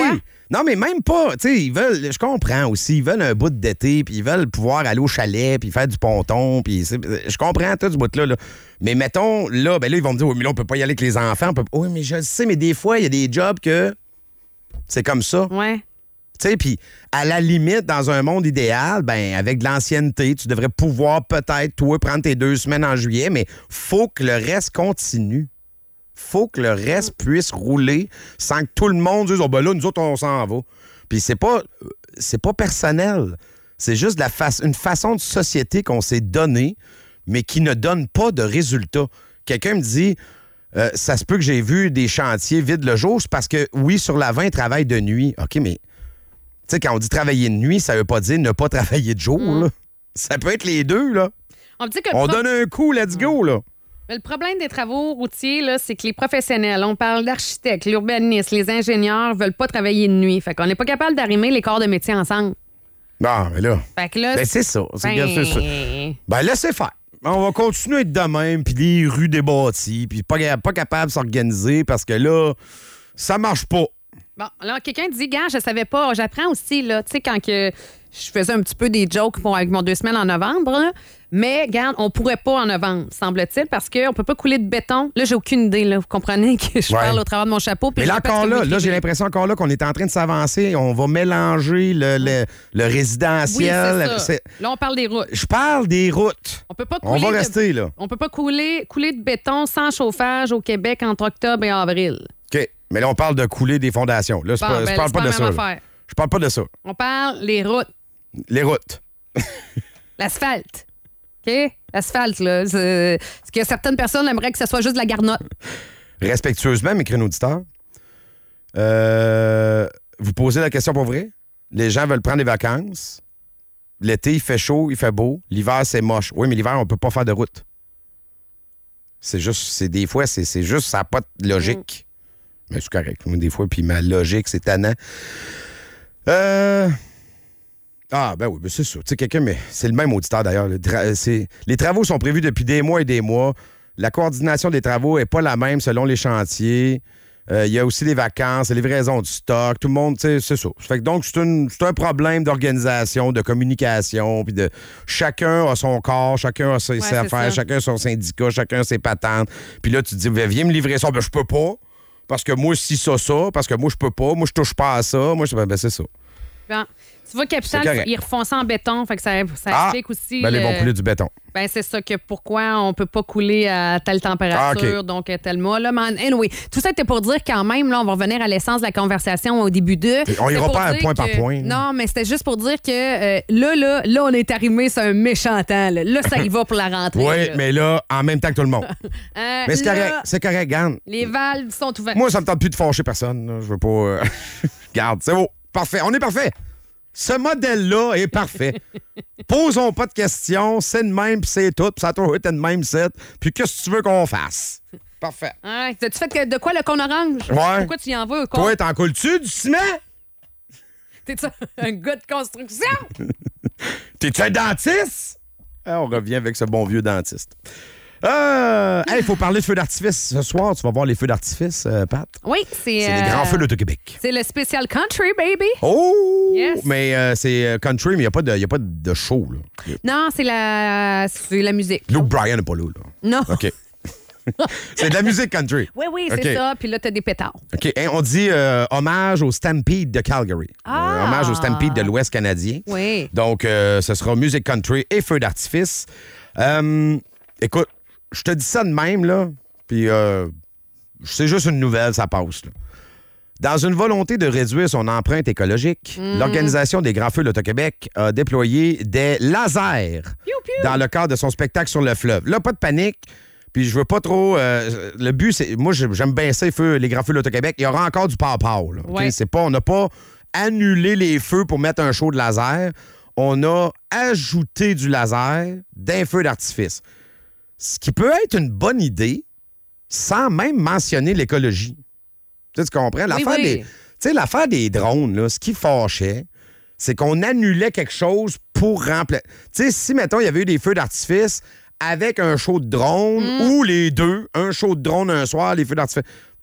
Non, mais même pas. Tu sais, ils veulent, je comprends aussi, ils veulent un bout d'été, puis ils veulent pouvoir aller au chalet, puis faire du ponton, puis je comprends tout ce bout-là. Là. Mais mettons, là, ben là, ils vont me dire, oui, mais là, on peut pas y aller avec les enfants. On peut... Oui, mais je le sais, mais des fois, il y a des jobs que c'est comme ça. Ouais. Tu sais, puis à la limite, dans un monde idéal, ben avec de l'ancienneté, tu devrais pouvoir peut-être, toi, prendre tes deux semaines en juillet, mais faut que le reste continue. Faut que le reste puisse rouler sans que tout le monde dise « Oh, ben là, nous autres, on s'en va. » Puis c'est pas, c'est pas personnel. C'est juste la fa- une façon de société qu'on s'est donnée, mais qui ne donne pas de résultats. Quelqu'un me dit euh, « Ça se peut que j'ai vu des chantiers vides le jour. » C'est parce que, oui, sur l'avant, ils travaillent de nuit. OK, mais... Tu sais, quand on dit travailler de nuit, ça veut pas dire ne pas travailler de jour, Mm. là. Ça peut être les deux, là. On, dit que le On pro- donne un coup, let's go, là. Mais le problème des travaux routiers, là, c'est que les professionnels, on parle d'architectes, l'urbaniste, les ingénieurs veulent pas travailler de nuit. Fait qu'on n'est pas capable d'arrimer les corps de métier ensemble. Non, mais là... Fait que là... Ben, c'est ça. C'est ben... c'est ça. Ben, laissez faire. On va continuer à être de même, puis les rues débâties, puis pas, pas capable de s'organiser parce que là, ça marche pas. Bon, là, quelqu'un dit, gars, je savais pas. J'apprends aussi, là, tu sais, quand que je faisais un petit peu des jokes pour, avec mon deux semaines en novembre, là. Mais, regarde, on pourrait pas en novembre, semble-t-il, parce qu'on peut pas couler de béton. Là, j'ai aucune idée, là. Vous comprenez que je Ouais. parle au travers de mon chapeau. puis Mais je là, répète ce encore que là, vous là, j'ai écrivez. l'impression encore là qu'on est en train de s'avancer. On va mélanger le, le, le Oui, résidentiel. c'est ça. C'est- Là, on parle des routes. Je parle des routes. On peut pas On couler va de- rester, là. On peut pas couler, couler de béton sans chauffage au Québec entre octobre et avril. OK. Mais là, on parle de couler des fondations. Là, c'est Bon, pas- ben, je parle c'est pas pas de la ça. même là. affaire. Je parle pas de ça. On parle les routes. Les routes. L'asphalte. OK? L'asphalte, là. C'est... Ce que certaines personnes aimeraient que ce soit juste de la garnotte. Respectueusement, mes créneaux auditeurs, euh, vous posez la question pour vrai? Les gens veulent prendre des vacances. L'été, il fait chaud, il fait beau. L'hiver, c'est moche. Oui, mais l'hiver, on peut pas faire de route. C'est juste, c'est des fois, c'est, c'est juste, ça n'a pas de logique. Mais c'est correct. Moi, des fois, puis ma logique, c'est tannant. Euh... Ah, ben oui, ben c'est ça. Tu sais, quelqu'un, mais c'est le même auditeur d'ailleurs. Le tra- c'est... Les travaux sont prévus depuis des mois et des mois. La coordination des travaux n'est pas la même selon les chantiers. Euh, Il y a aussi les vacances, les livraisons du stock. Tout le monde, tu sais, c'est ça. Fait que donc, c'est, une- c'est un problème d'organisation, de communication, puis de chacun a son corps, chacun a ses, Ouais, ses c'est affaires, ça. chacun a son syndicat, chacun a ses patentes. Puis là, tu te dis, ben, viens me livrer ça. Ben, je peux pas. Parce que moi, si ça, ça. Parce que moi, je peux pas. Moi, je touche pas à ça. Moi, je... ben, c'est ça. Bon. Tu vois, Capital, C'est correct. ils refont ça en béton. Fait que ça, ça Ah! explique aussi. Ben, là, ils vont le- couler du béton. Ben, c'est ça que pourquoi on peut pas couler à telle température, Ah, OK. donc à tel mois. Là, mais anyway, tout ça était pour dire quand même, là, on va revenir à l'essence de la conversation au début de. On C'était ira pour pas à dire point par que- point. Non, mais c'était juste pour dire que euh, là, là, là, on est arrimé sur un méchant temps. Là, Là, ça y va pour la rentrée. Oui, là. mais là, en même temps que tout le monde. Euh, Mais c'est là, correct, c'est correct, garde. Les valves sont ouvertes. Moi, ça me tente plus de fâcher personne. là. Je veux pas. euh, Garde, c'est beau. Parfait. On est parfait. Ce modèle-là est parfait. Posons pas de questions. C'est de même, puis c'est tout. Puis ça a toujours été de même, c'est. Puis qu'est-ce que tu veux qu'on fasse? Parfait. Hein, t'as-tu fait que- de quoi le con orange? Ouais. Pourquoi tu y en veux? Con? Toi, t'en coules-tu du ciment? T'es-tu un gars de construction? T'es-tu un dentiste? Ah, on revient avec ce bon vieux dentiste. Euh, il faut parler de feux d'artifice. Ce soir, tu vas voir les feux d'artifice, euh, Pat. Oui, c'est. C'est les euh, grands feux d'Auto-Québec. C'est le spécial country, baby. Oh! Yes. Mais euh, c'est euh, country, mais il n'y a, pas de- y a pas de show. Là. Non, c'est la, c'est la musique. Luke Bryan n'est pas là. là. Non. OK. C'est de la musique country. Oui, oui, c'est OK. ça. Puis là, t'as des pétards. OK. Hein, on dit euh, hommage au Stampede de Calgary. Ah! Euh, hommage au Stampede de l'Ouest canadien. Oui. Donc, euh, ce sera musique country et feux d'artifice. Euh, écoute, je te dis ça de même, là, puis euh, c'est juste une nouvelle, ça passe. Là. Dans une volonté de réduire son empreinte écologique, Mm. l'Organisation des Grands Feux de l'Auto-Québec a déployé des lasers Piou, piou. dans le cadre de son spectacle sur le fleuve. Là, pas de panique. Puis je veux pas trop. euh, le but, c'est. Moi, j'aime bien ça, les, feux, les Grands Feux de l'Auto-Québec. Il y aura encore du pow-pow. là, OK? Ouais. C'est pas, on n'a pas annulé les feux pour mettre un show de laser. On a ajouté du laser d'un feu d'artifice. Ce qui peut être une bonne idée sans même mentionner l'écologie. Tu sais, tu comprends? L'affaire oui. des. Tu sais, l'affaire des drones, là, ce qui fâchait, c'est qu'on annulait quelque chose pour remplacer. Tu sais, si, mettons, il y avait eu des feux d'artifice avec un show de drone Mm. ou les deux, un show de drone un soir, les feux d'artifice.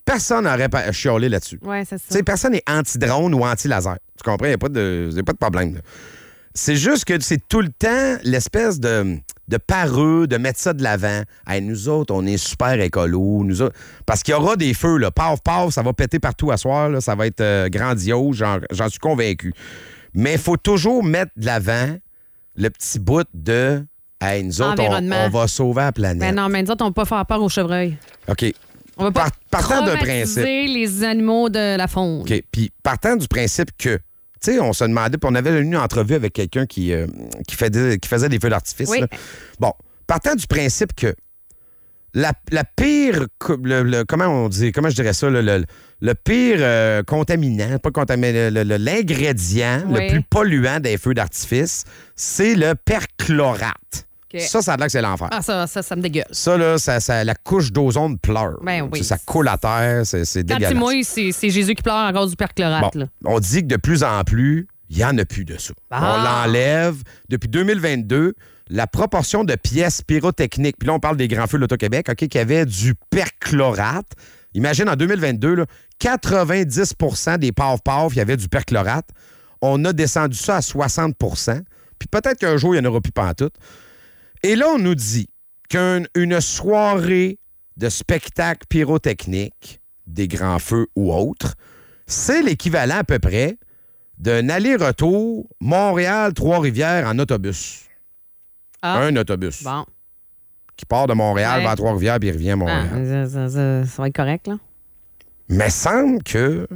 personne n'aurait pas chiolé là-dessus. Ouais, c'est ça. Tu sais, personne n'est anti-drone ou anti-laser. Tu comprends? Il n'y a pas de, y a pas de problème. Là. C'est juste que c'est tout le temps l'espèce de, de pareux, de mettre ça de l'avant. Hey, nous autres, on est super écolo. Nous autres... Parce qu'il y aura des feux, là. Paf, paf, ça va péter partout à soir. Là. Ça va être euh, grandiose, j'en, j'en suis convaincu. Mais il faut toujours mettre de l'avant le petit bout de... Hey, nous autres, on, on va sauver la planète. Ben non, mais nous autres, on ne va pas faire peur aux chevreuils. OK. On va pas Par, partant d'un traumatiser principe. les animaux de la faune. OK. Puis partant du principe que... Tu sais, on se demandait, puis on avait une entrevue avec quelqu'un qui, euh, qui, fait des, qui faisait des feux d'artifice. Oui. Là. Bon, partant du principe que la, la pire, le, le, comment on dit, comment je dirais ça, le, le, le pire euh, contaminant, pas contaminant, le, le, l'ingrédient Oui. le plus polluant des feux d'artifice, c'est le perchlorate. OK. Ça, ça a l'air que c'est l'enfer. Ah, ça, ça, ça me dégueule. Ça, là, ça, ça, la couche d'ozone pleure. Ben oui. Ça, ça coule à terre, c'est, c'est Quand dégueulasse. tu mouilles, c'est, c'est Jésus qui pleure à cause du perchlorate. Bon, Là. on dit que de plus en plus, il n'y en a plus de ça. Ah. On l'enlève. Depuis deux mille vingt-deux, la proportion de pièces pyrotechniques, puis là, on parle des grands feux de l'Auto-Québec, OK, qui avaient du perchlorate. Imagine, en deux mille vingt-deux, là, quatre-vingt-dix pour cent des paf-paf, il y avait du perchlorate. On a descendu ça à soixante pour cent. Puis peut-être qu'un jour, il n'y en aura plus pantoute. Et là, on nous dit qu'une une soirée de spectacle pyrotechnique, des grands feux ou autres, c'est l'équivalent à peu près d'un aller-retour Montréal-Trois-Rivières en autobus. Ah. Un autobus Bon. qui part de Montréal Ouais. vers Trois-Rivières puis il revient à Ah, Montréal. ça, ça, ça, ça va être correct, là. Mais semble que...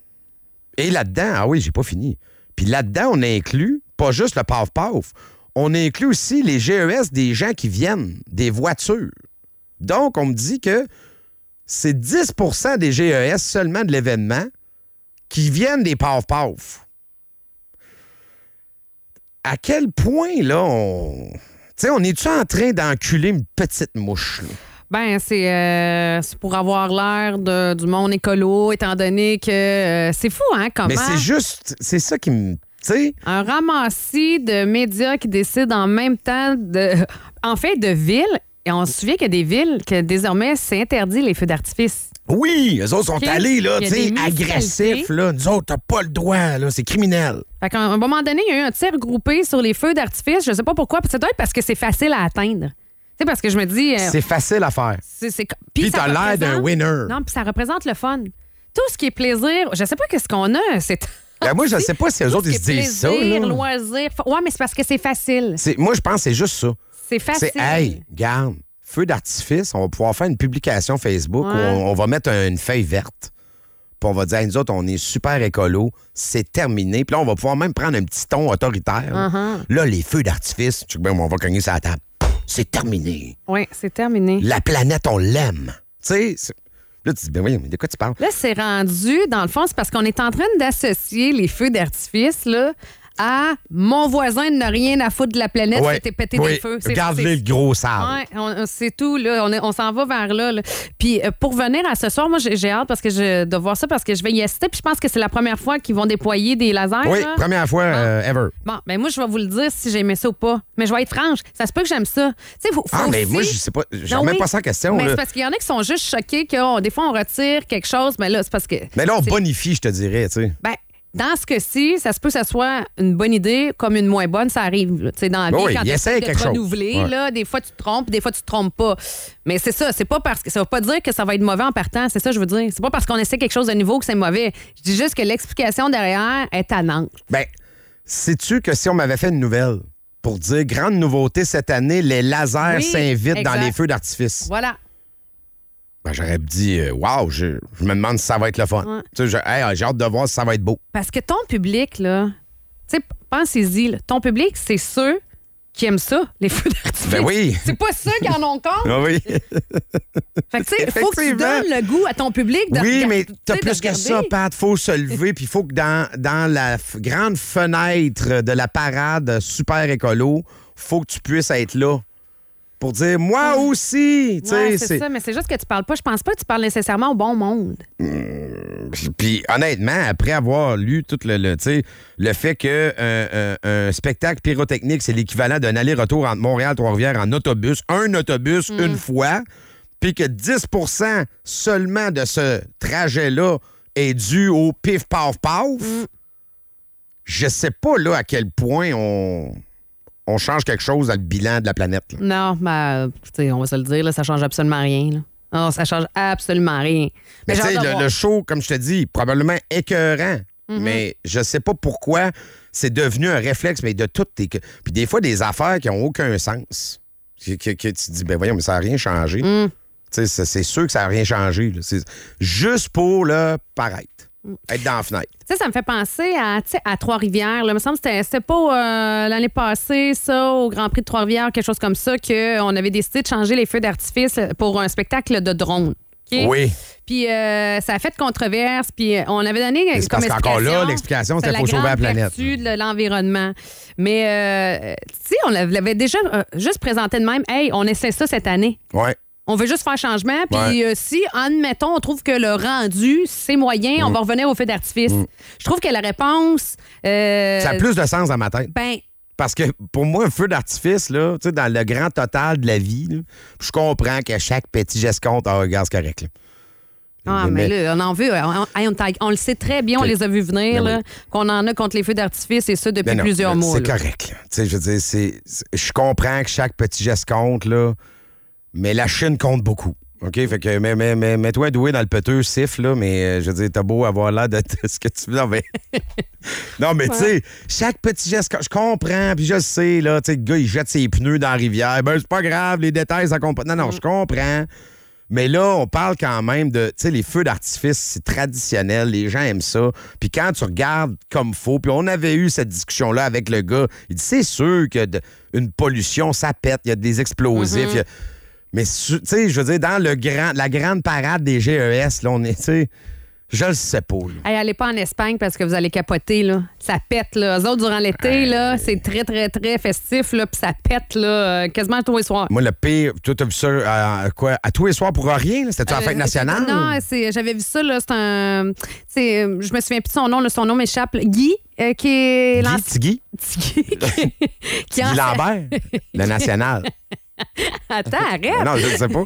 Et là-dedans, ah oui, j'ai pas fini. Puis là-dedans, on inclut pas juste le paf-paf, on inclut aussi les G E S des gens qui viennent, des voitures. Donc, on me dit que c'est dix pour cent des G E S seulement de l'événement qui viennent des paf-paf. À quel point, là, on... Tu sais, on est-tu en train d'enculer une petite mouche, là? Ben, c'est, euh, c'est pour avoir l'air de- du monde écolo, étant donné que euh, c'est fou, hein, comment Mais c'est juste... C'est ça qui me... Tu sais... un ramassis de médias qui décident en même temps de... En fait, de villes. Et on se souvient qu'il y a des villes que désormais, c'est interdit les feux d'artifice. Oui, eux autres sont OK. allés, là, Il y a tu sais, des municipalités. agressifs, là. Nous autres, t'as pas le droit, là, c'est criminel. Fait qu'à un moment donné, il y a eu un tir groupé sur les feux d'artifice. Je sais pas pourquoi. Ça doit être parce que c'est facile à atteindre. Tu sais, parce que je me dis... euh, C'est facile à faire. c'est, c'est- Puis ça t'as l'air d'un représente- winner. Non, puis ça représente le fun. Tout ce qui est plaisir, je sais pas qu'est-ce qu'on a. C'est... Ben, moi, je sais pas si eux Tout autres, ce ils se qui est disent ça, plaisir, là. loisir. Ouais, mais c'est parce que c'est facile. C'est- Moi, je pense que c'est juste ça. C'est facile. C'est, hey, garde, feu d'artifice, on va pouvoir faire une publication Facebook Ouais. où on, on va mettre une feuille verte. Puis on va dire, hey, nous autres, on est super écolo, c'est terminé. Puis là, on va pouvoir même prendre un petit ton autoritaire. là. Uh-huh. Là, les feux d'artifice, tu sais, ben, on va cogner sur la table. C'est terminé. Oui, c'est terminé. La planète, on l'aime. Tu sais, c'est- là, tu dis, ben oui, mais de quoi tu parles? Là, c'est rendu, dans le fond, c'est parce qu'on est en train d'associer les feux d'artifice là, à mon voisin ne rien à foutre de la planète, Ouais, c'était péter oui. des feux. C'est- Regarde-les, c'est- le gros sable. Ouais, on- c'est tout, là. On, est- on s'en va vers là. là. Puis euh, pour venir à ce soir, moi, j'ai, j'ai hâte parce que je, de voir ça parce que je vais y assister. Puis je pense que c'est la première fois qu'ils vont déployer des lasers. Oui, là. première fois euh, ever. Bon, ben moi, je vais vous le dire si j'aimais ça ou pas. Mais je vais être franche. Ça se peut que j'aime ça. Tu sais, faut, faut Ah, mais aussi- moi, je sais pas. J'ai Non, même oui. pas ça en question. Mais là. c'est parce qu'il y en a qui sont juste choqués que oh, des fois, on retire quelque chose. Mais là, c'est parce que... Mais là, on c'est- bonifie, je te dirais, tu sais. Ben, dans ce cas-ci, ça se peut que ça soit une bonne idée comme une moins bonne, ça arrive. là. Tu sais, dans la vie, Oui, quand il tu essaie de quelque te chose. renouveler, Ouais. là, des fois tu te trompes, des fois tu te trompes pas. Mais c'est ça, c'est pas parce que ça veut pas dire que ça va être mauvais en partant, c'est ça que je veux dire. C'est pas parce qu'on essaie quelque chose de nouveau que c'est mauvais. Je dis juste que l'explication derrière est tannante. Ben, sais-tu que si on m'avait fait une nouvelle pour dire grande nouveauté cette année, les lasers Oui, s'invitent dans exact. les feux d'artifice, Voilà. ben, j'aurais dit, euh, wow, je, je me demande si ça va être le fun. Ouais. Tu sais, je- hey, j'ai hâte de voir si ça va être beau. Parce que ton public, là, tu sais, pensez-y, là, ton public, c'est ceux qui aiment ça, les feux d'artifice. Ben oui. C'est pas ceux qui en ont compte. Ah oui. Fait que, tu sais, il faut que tu Effectivement. donnes le goût à ton public de Oui, regarder- mais tu t'as sais, de plus que regarder. ça, Pat. Faut se lever, puis il faut que dans, dans la f- grande fenêtre de la parade super écolo, faut que tu puisses être là pour dire moi aussi. Tu sais, Ouais, c'est c'est- ça, mais c'est juste que tu parles pas. Je pense pas que tu parles nécessairement au bon monde. Puis honnêtement, après avoir lu tout le, le, tu sais, le fait que euh, un, un spectacle pyrotechnique, c'est l'équivalent d'un aller-retour entre Montréal et Trois-Rivières en autobus, un autobus Mm. une fois, puis que dix pour cent seulement de ce trajet-là est dû au pif, paf, paf, mm. je sais pas là à quel point on, on change quelque chose dans le bilan de la planète. Là. Non, ben, on va se le dire, là, ça change absolument rien. Là. Non, ça change absolument rien. Mais, mais tu sais, le, voir. le show, comme je te dis, probablement écœurant, mm-hmm. mais je sais pas pourquoi c'est devenu un réflexe, mais de toutes tes... Puis des fois, des affaires qui ont aucun sens. Que, que, que tu te dis, ben voyons, mais ça n'a rien changé. Mm. C'est, c'est sûr que ça n'a rien changé. Là. C'est juste pour le paraître. Mm. Être dans la fenêtre. Ça, ça me fait penser à, à Trois-Rivières. Là. Il me semble que c'était, c'était pas euh, l'année passée, ça, au Grand Prix de Trois-Rivières, quelque chose comme ça, qu'on avait décidé de changer les feux d'artifice pour un spectacle de drone. Okay? Oui. Puis euh, ça a fait controverse. Puis on avait donné c'est comme parce qu'encore là, l'explication, c'était qu'il faut sauver la planète. C'est la de l'environnement. Mais, euh, tu sais, on l'avait déjà euh, juste présenté de même. Hey, on essaie ça cette année. Oui. On veut juste faire changement. Puis ouais. euh, si, admettons, on trouve que le rendu, c'est moyen, mm. on va revenir au feu d'artifice. Mm. Je trouve que la réponse... Euh, ça a plus de sens dans ma tête. Ben... Parce que pour moi, un feu d'artifice, là, dans le grand total de la vie, là, je comprends que chaque petit geste compte. Ah, regarde, c'est correct. Là. Ah, mais, mais là, on en veut. On, on, on le sait très bien, on les a vus venir, là, oui. qu'on en a contre les feux d'artifice et ça depuis non, plusieurs non, mois. C'est là. correct. Je veux dire, c'est, c'est, je comprends que chaque petit geste compte, là, mais la Chine compte beaucoup. OK? Fait que mais, mais, mais, mets-toi doué dans le peteux, siffle, là, mais euh, je veux dire, t'as beau avoir l'air de, de ce que tu veux. Non, mais, non, mais ouais. tu sais, chaque petit geste, je comprends, puis je sais, là, tu sais, le gars, il jette ses pneus dans la rivière. Ben, c'est pas grave, les détails, ça compte pas. Non, non, mm. je comprends. Mais là, on parle quand même de, tu sais, les feux d'artifice, c'est traditionnel, les gens aiment ça. Puis quand tu regardes comme faut, puis on avait eu cette discussion-là avec le gars, il dit, c'est sûr que de, une pollution, ça pète, il y a des explosifs, mm-hmm. y a... Mais, tu sais, je veux dire, dans le grand, la grande parade des G E S, là, on est, tu sais, je le sais pas. Là. Hey, allez pas en Espagne parce que vous allez capoter, là. Ça pète, là. Eux autres, durant l'été, là, c'est très, très, très festif, là, puis ça pète, là, quasiment tous les soirs. Moi, le pire, toi, t'as vu ça à, quoi? À tous les soirs pour rien, là? C'était-tu euh, la fête nationale? Non, c'est, j'avais vu ça, là, c'est un... C'est, je me souviens plus de son nom, là, son nom m'échappe. Guy, euh, qui est... Guy, Tigui? Tigui. Tigui en... Lambert, le national. Attends, arrête. Non, je ne sais pas.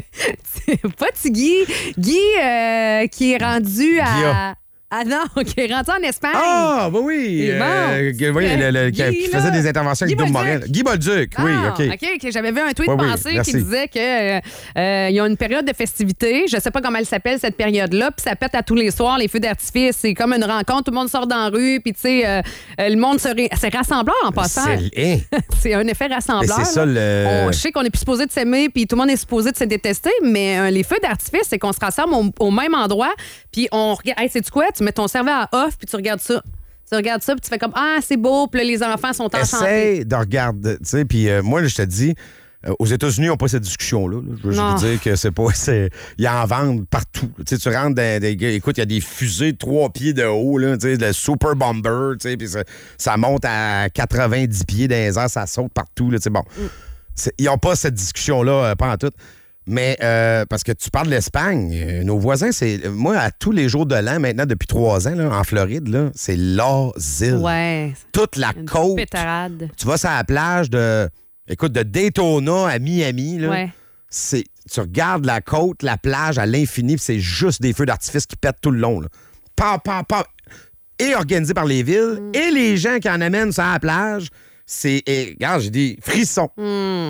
C'est pas Tigui. Guy, euh, qui est rendu à... Guilla. Ah non, qui est rendu en Espagne. Ah, bah oui. Euh, bon. oui le, le, Guy, qui faisait des interventions avec Dom Morel. Guy Bolduc, ah, oui, OK. OK, OK. J'avais vu un tweet oui, passé oui, qui disait qu'il euh, euh, y a une période de festivités. Je sais pas comment elle s'appelle, cette période-là. Puis ça pète à tous les soirs, les feux d'artifice. C'est comme une rencontre. Tout le monde sort dans la rue. Puis, tu sais, euh, le monde se ré... c'est rassembleur en passant. C'est, c'est un effet rassembleur. Mais c'est ça, le... on, je sais qu'on est plus supposé de s'aimer. Puis tout le monde est supposé de se détester. Mais euh, les feux d'artifice, c'est qu'on se rassemble au, au même endroit. Puis on regarde. Hey, sais-tu quoi? Tu mets ton cerveau à off, puis tu regardes ça. Tu regardes ça, puis tu fais comme ah, c'est beau, puis là, les enfants sont enchantés. Essaye de regarder, tu sais, puis euh, moi, là, je te dis, euh, aux États-Unis, ils n'ont pas cette discussion-là. Là. Je veux juste dire que c'est pas. C'est, ils en vendent partout. Tu sais, tu rentres dans des. Écoute, il y a des fusées de trois pieds de haut, là, tu sais, le Super Bomber, tu sais, puis ça, ça monte à quatre-vingt-dix pieds dans les airs, ça saute partout, là, tu sais, bon. Mm. C'est, ils n'ont pas cette discussion-là, euh, pas en tout. Mais euh, parce que tu parles de l'Espagne, euh, nos voisins, c'est. Moi, à tous les jours de l'an, maintenant, depuis trois ans, là, en Floride, là, c'est l'asile. Ouais. Toute la côte. Pétarade. Tu vas sur la plage de. Écoute, de Daytona à Miami, là. Ouais. C'est, tu regardes la côte, la plage à l'infini, puis c'est juste des feux d'artifice qui pètent tout le long, là. Pam, pam, pam. Et organisé par les villes, mm. et les gens qui en amènent sur la plage, c'est. Et, regarde, j'ai des frissons. Mm.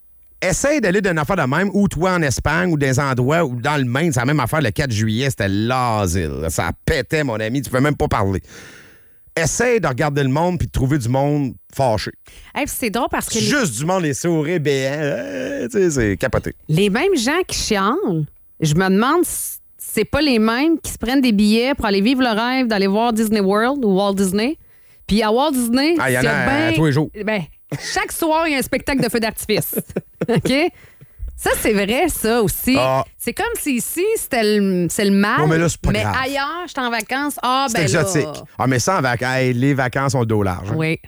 Essaye d'aller d'une affaire de même, ou toi en Espagne, ou des endroits, ou dans le Maine, c'est la même affaire le quatre juillet, c'était l'asile. Ça pétait, mon ami, tu peux même pas parler. Essaye de regarder le monde puis de trouver du monde fâché. Hey, c'est drôle parce que... C'est les... juste du monde, les souris béants, euh, tu sais, c'est capoté. Les mêmes gens qui chialent, je me demande si c'est pas les mêmes qui se prennent des billets pour aller vivre le rêve d'aller voir Disney World ou Walt Disney. Puis à Walt Disney... Ah, il y en a ben, à tous les jours. Ben, chaque soir, il y a un spectacle de feux d'artifice. OK? Ça, c'est vrai, ça aussi. Ah. C'est comme si ici, c'était le, c'est le mal. Non, mais là, c'est pas mais grave. ailleurs, j'étais en vacances. Ah, c'est ben exotique. là. Ah, mais ça, en vacances, hey, les vacances ont le dos large. Hein? Oui.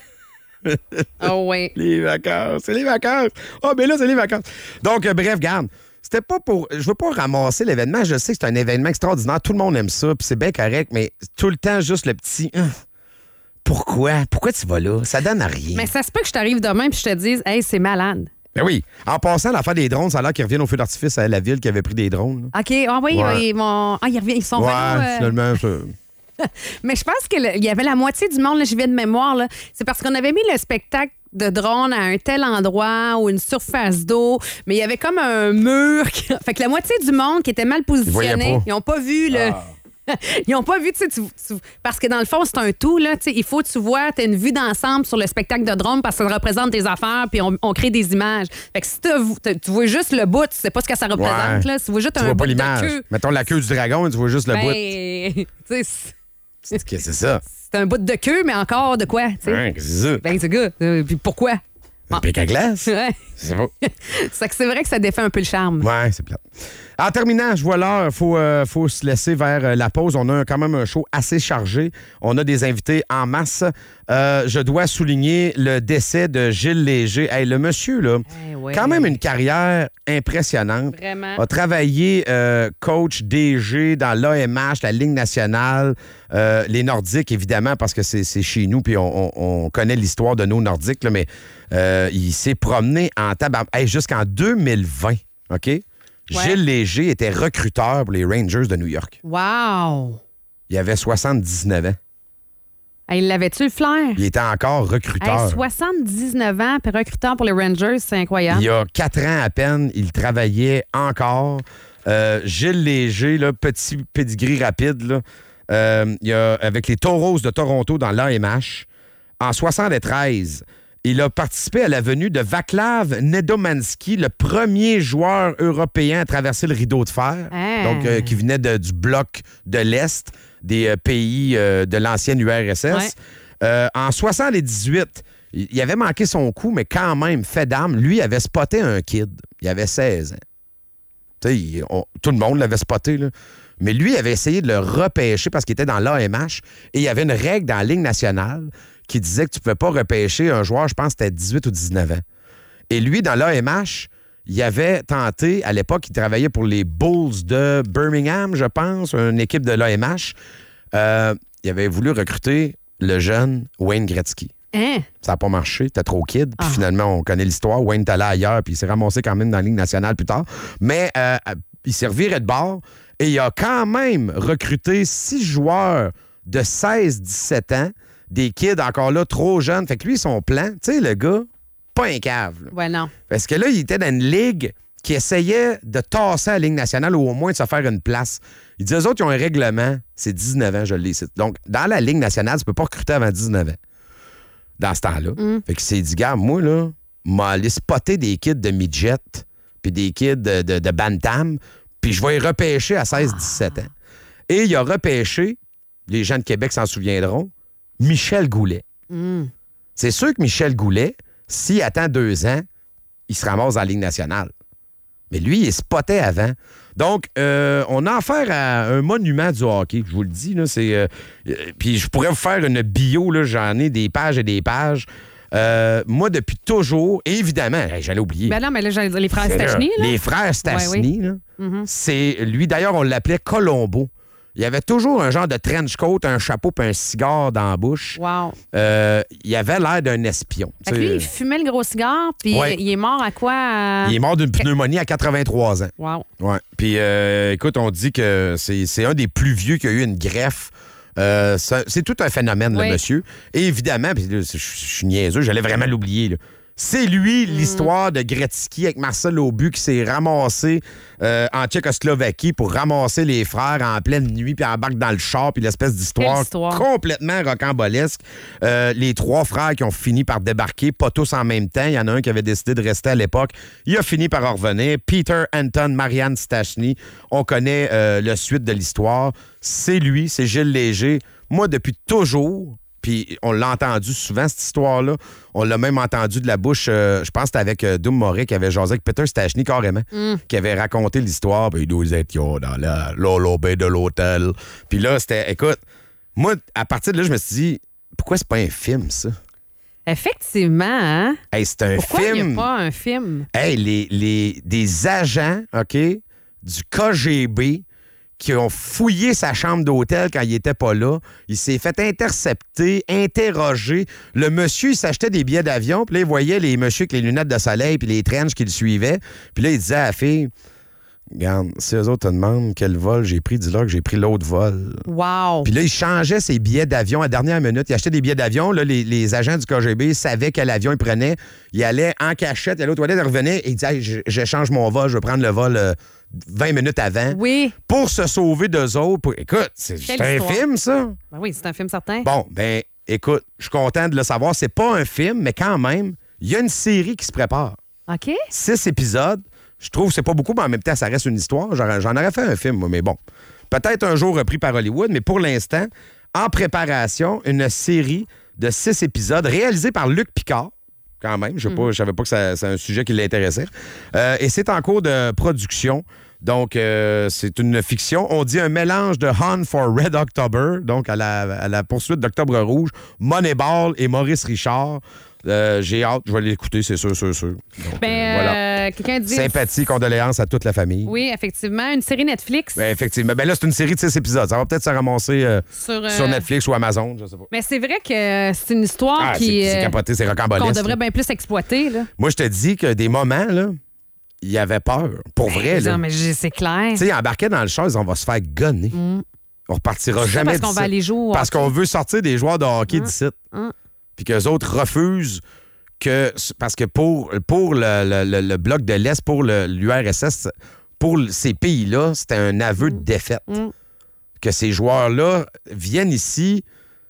Ah oh, oui. Les vacances, c'est les vacances. Ah, oh, mais là, c'est les vacances. Donc, euh, bref, garde. C'était pas pour. Je veux pas ramasser l'événement. Je sais que c'est un événement extraordinaire. Tout le monde aime ça, puis c'est bien correct, mais tout le temps, juste le petit. Pourquoi? Pourquoi tu vas là? Ça donne à rien. Mais ça se peut que je t'arrive demain puis je te dise, hey, c'est malade. Ben oui. En passant, l'affaire des drones, ça a l'air qu'ils reviennent au feu d'artifice à la ville qui avait pris des drones. là. OK, ah oui, Ouais. ils, vont... ah, ils, reviennent, ils sont Ouais, venus, euh, finalement, ça- Mais je pense qu'il y avait la moitié du monde, là, j'y vais de mémoire, là. C'est parce qu'on avait mis le spectacle de drone à un tel endroit ou une surface d'eau, mais il y avait comme un mur. Qui... Fait que la moitié du monde qui était mal voyaient positionné, pas. ils n'ont pas vu le. Ils n'ont pas vu, tu sais, tu- tu- parce que dans le fond, c'est un tout, là. Tu sais, il faut que tu vois, tu as une vue d'ensemble sur le spectacle de drone parce que ça représente tes affaires, puis on, on crée des images. Fait que si t'as- t'as- tu vois juste le bout, tu sais pas ce que ça représente, Ouais. là. Tu vois juste Tu un vois bout pas de l'image. queue. Mettons la queue du dragon, tu vois juste le bout. Ben, tu sais, c'est- C'est que c'est ça. c'est un bout de queue, mais encore de quoi, tu sais. Hein, que c'est ça. Ben, c'est gars. Euh, puis pourquoi? Un pic à glace. Ouais. C'est beau. C'est que c'est vrai que ça défait un peu le charme. Ouais, c'est plate. En terminant, je vois l'heure, il faut, euh, faut se laisser vers euh, la pause. On a quand même un show assez chargé. On a des invités en masse. Euh, je dois souligner le décès de Gilles Léger. Hey, le monsieur, là, Eh ouais. quand même une carrière impressionnante. Vraiment. A travaillé euh, coach D G dans l'A M H, la Ligue nationale, euh, les Nordiques, évidemment, parce que c'est c'est chez nous, puis on, on- on connaît l'histoire de nos Nordiques, là, mais euh, il s'est promené en tabac hey, jusqu'en deux mille vingt, OK? Gilles Léger était recruteur pour les Rangers de New York. Wow! Il avait soixante-dix-neuf ans. Hey, l'avait-tu le flair? Il était encore recruteur. Hey, soixante-dix-neuf ans, puis recruteur pour les Rangers, c'est incroyable. Il y a quatre ans à peine, il travaillait encore. Euh, Gilles Léger, là, petit pedigree rapide, là, euh, il y a, avec les Toros de Toronto dans l'A M H. En soixante-treize, il a participé à la venue de Vaclav Nedomanski, le premier joueur européen à traverser le rideau de fer, Ah. donc euh, qui venait de- du bloc de l'Est, des euh, pays euh, de l'ancienne U R S S. Ouais. Euh, en soixante-dix-huit, il il avait manqué son coup, mais quand même, fait d'âme, lui avait spoté un kid. Il avait seize ans. Tu sais, il- on- tout le monde l'avait spoté, là. Mais lui avait essayé de le repêcher parce qu'il était dans l'A M H et il y avait une règle dans la Ligue nationale qui disait que tu ne pouvais pas repêcher un joueur, je pense que c'était dix-huit ou dix-neuf ans. Et lui, dans l'A M H, il avait tenté, à l'époque, il travaillait pour les Bulls de Birmingham, je pense, une équipe de l'A M H. Euh, il avait voulu recruter le jeune Wayne Gretzky. Hein? Ça n'a pas marché, t'es trop kid. Puis Ah. finalement, on connaît l'histoire. Wayne est allé ailleurs, puis il s'est ramassé quand même dans la Ligue nationale plus tard. Mais euh, il s'est reviré de bord et il a quand même recruté six joueurs de seize dix-sept ans, des kids encore là trop jeunes. Fait que lui, son plan, tu sais, le gars, pas un cave. là. Ouais, non. Parce que là, il était dans une ligue qui essayait de tasser la Ligue nationale ou au moins de se faire une place. Il dit, eux autres, ils ont un règlement, c'est dix-neuf ans, je le cite. Donc, dans la Ligue nationale, tu peux pas recruter avant dix-neuf ans. Dans ce temps-là. Fait qu'il s'est dit, gars, moi, là, m'a allé spotter des kids de midget puis des kids de, de, de bantam, puis je vais les repêcher à seize dix-sept ans. Et il a repêché, les gens de Québec s'en souviendront, Michel Goulet. C'est sûr que Michel Goulet, s'il attend deux ans, il se ramasse dans la Ligue nationale. Mais lui, il spottait avant. Donc, euh, on a affaire à un monument du hockey, je vous le dis. Là, c'est, euh, euh, puis je pourrais vous faire une bio, là, j'en ai des pages et des pages. Euh, moi, depuis toujours, et évidemment, hey, j'allais oublier. Ben non, mais là, j'allais dire les frères C'est là, Stachny, là. Les frères Stachny, Ouais, là, c'est lui, d'ailleurs, on l'appelait Colombo. Il avait toujours un genre de trench coat, un chapeau puis un cigare dans la bouche. Wow. Euh, il avait l'air d'un espion. Fait que tu sais. lui, il fumait le gros cigare, puis Ouais. il est mort à quoi? à- Il est mort d'une pneumonie à quatre-vingt-trois ans. Wow. Ouais. Puis, euh, écoute, on dit que c'est c'est un des plus vieux qui a eu une greffe. Euh, ça- c'est tout un phénomène, Oui. le monsieur. Et évidemment, puis là, je je suis niaiseux, j'allais vraiment l'oublier. là. C'est lui, l'histoire de Gretzky avec Marcel Aubu qui s'est ramassé euh, en Tchécoslovaquie pour ramasser les frères en pleine nuit, puis embarque dans le char, puis l'espèce d'histoire Quelle histoire. complètement rocambolesque. Euh, les trois frères qui ont fini par débarquer, pas tous en même temps. Il y en a un qui avait décidé de rester à l'époque. Il a fini par en revenir. Peter, Anton, Marianne Stachny. On connaît euh, la suite de l'histoire. C'est lui, c'est Gilles Léger. Moi, depuis toujours, puis on l'a entendu souvent, cette histoire-là. On l'a même entendu de la bouche, euh, je pense que c'était avec euh, Doom Moret qui avait jasé avec Peter Stachny carrément, qui avait raconté l'histoire. Puis nous étions dans la lobby de l'hôtel. Puis là, c'était, écoute, moi, à partir de là, je me suis dit, pourquoi c'est pas un film, ça? Effectivement, hein? Hey, c'est un Pourquoi il n'y film. a pas un film? Hey, les, les, des agents, OK, du K G B qui ont fouillé sa chambre d'hôtel quand il était pas là. Il s'est fait intercepter, interroger. Le monsieur, il s'achetait des billets d'avion, puis là, il voyait les messieurs avec les lunettes de soleil puis les trenches qui le suivaient. Puis là, il disait à la fille, « Regarde, si eux autres te demandent quel vol j'ai pris, dis-leur que j'ai pris l'autre vol. » Wow! Puis là, il changeait ses billets d'avion à la dernière minute. Il achetait des billets d'avion. Là, les, les agents du K G B savaient quel avion il prenait. Il allait en cachette, il allait aux toilettes, il revenait et il disait, hey, je, je change mon vol, je vais prendre le vol euh, vingt minutes avant. Oui. Pour se sauver d'eux autres. Pour... Écoute, c'est, c'est un histoire. film, ça? Ben oui, c'est un film certain. Bon, ben, écoute, je suis content de le savoir. C'est pas un film, mais quand même, il y a une série qui se prépare. OK. Six épisodes. Je trouve que c'est pas beaucoup, mais en même temps, ça reste une histoire. J'en, j'en aurais fait un film, moi, mais bon. Peut-être un jour repris par Hollywood, mais pour l'instant, en préparation, une série de six épisodes réalisée par Luc Picard. Quand même, je ne savais pas que ça, c'est un sujet qui l'intéressait. Euh, et c'est en cours de production. Donc, euh, c'est une fiction. On dit un mélange de Hunt for Red October, donc à la, à la poursuite d'Octobre Rouge, Moneyball et Maurice Richard. Euh, j'ai hâte, je vais l'écouter, c'est sûr, sûr, sûr. Donc, ben, euh, voilà. euh, quelqu'un dit... Sympathie, condoléances à toute la famille. Oui, effectivement. Une série Netflix. Ben, effectivement. Ben là, c'est une série de six épisodes. Ça va peut-être se ramasser euh, sur, euh... sur Netflix ou Amazon, je sais pas. Mais c'est vrai que c'est une histoire Ah, qui... c'est, c'est capoté, c'est rocambolesque. qu'on devrait bien plus exploiter, là. Moi, je te dis que des moments, là, il y avait peur. Pour Ben, vrai, là. Non, mais je- c'est clair. Tu sais, il embarquait dans le char, ils disent, on va se faire gonner. Mm. On repartira C'est jamais parce qu'on d'ici. va aller jouer au Parce hockey. qu'on veut sortir des joueurs de hockey Mm. d'ici. Mm. Puis qu'eux autres refusent que... Parce que pour, pour le, le- le- le bloc de l'Est, pour le- l'U R S S, pour ces pays-là, c'était un aveu de défaite. Mm. Que ces joueurs-là viennent ici,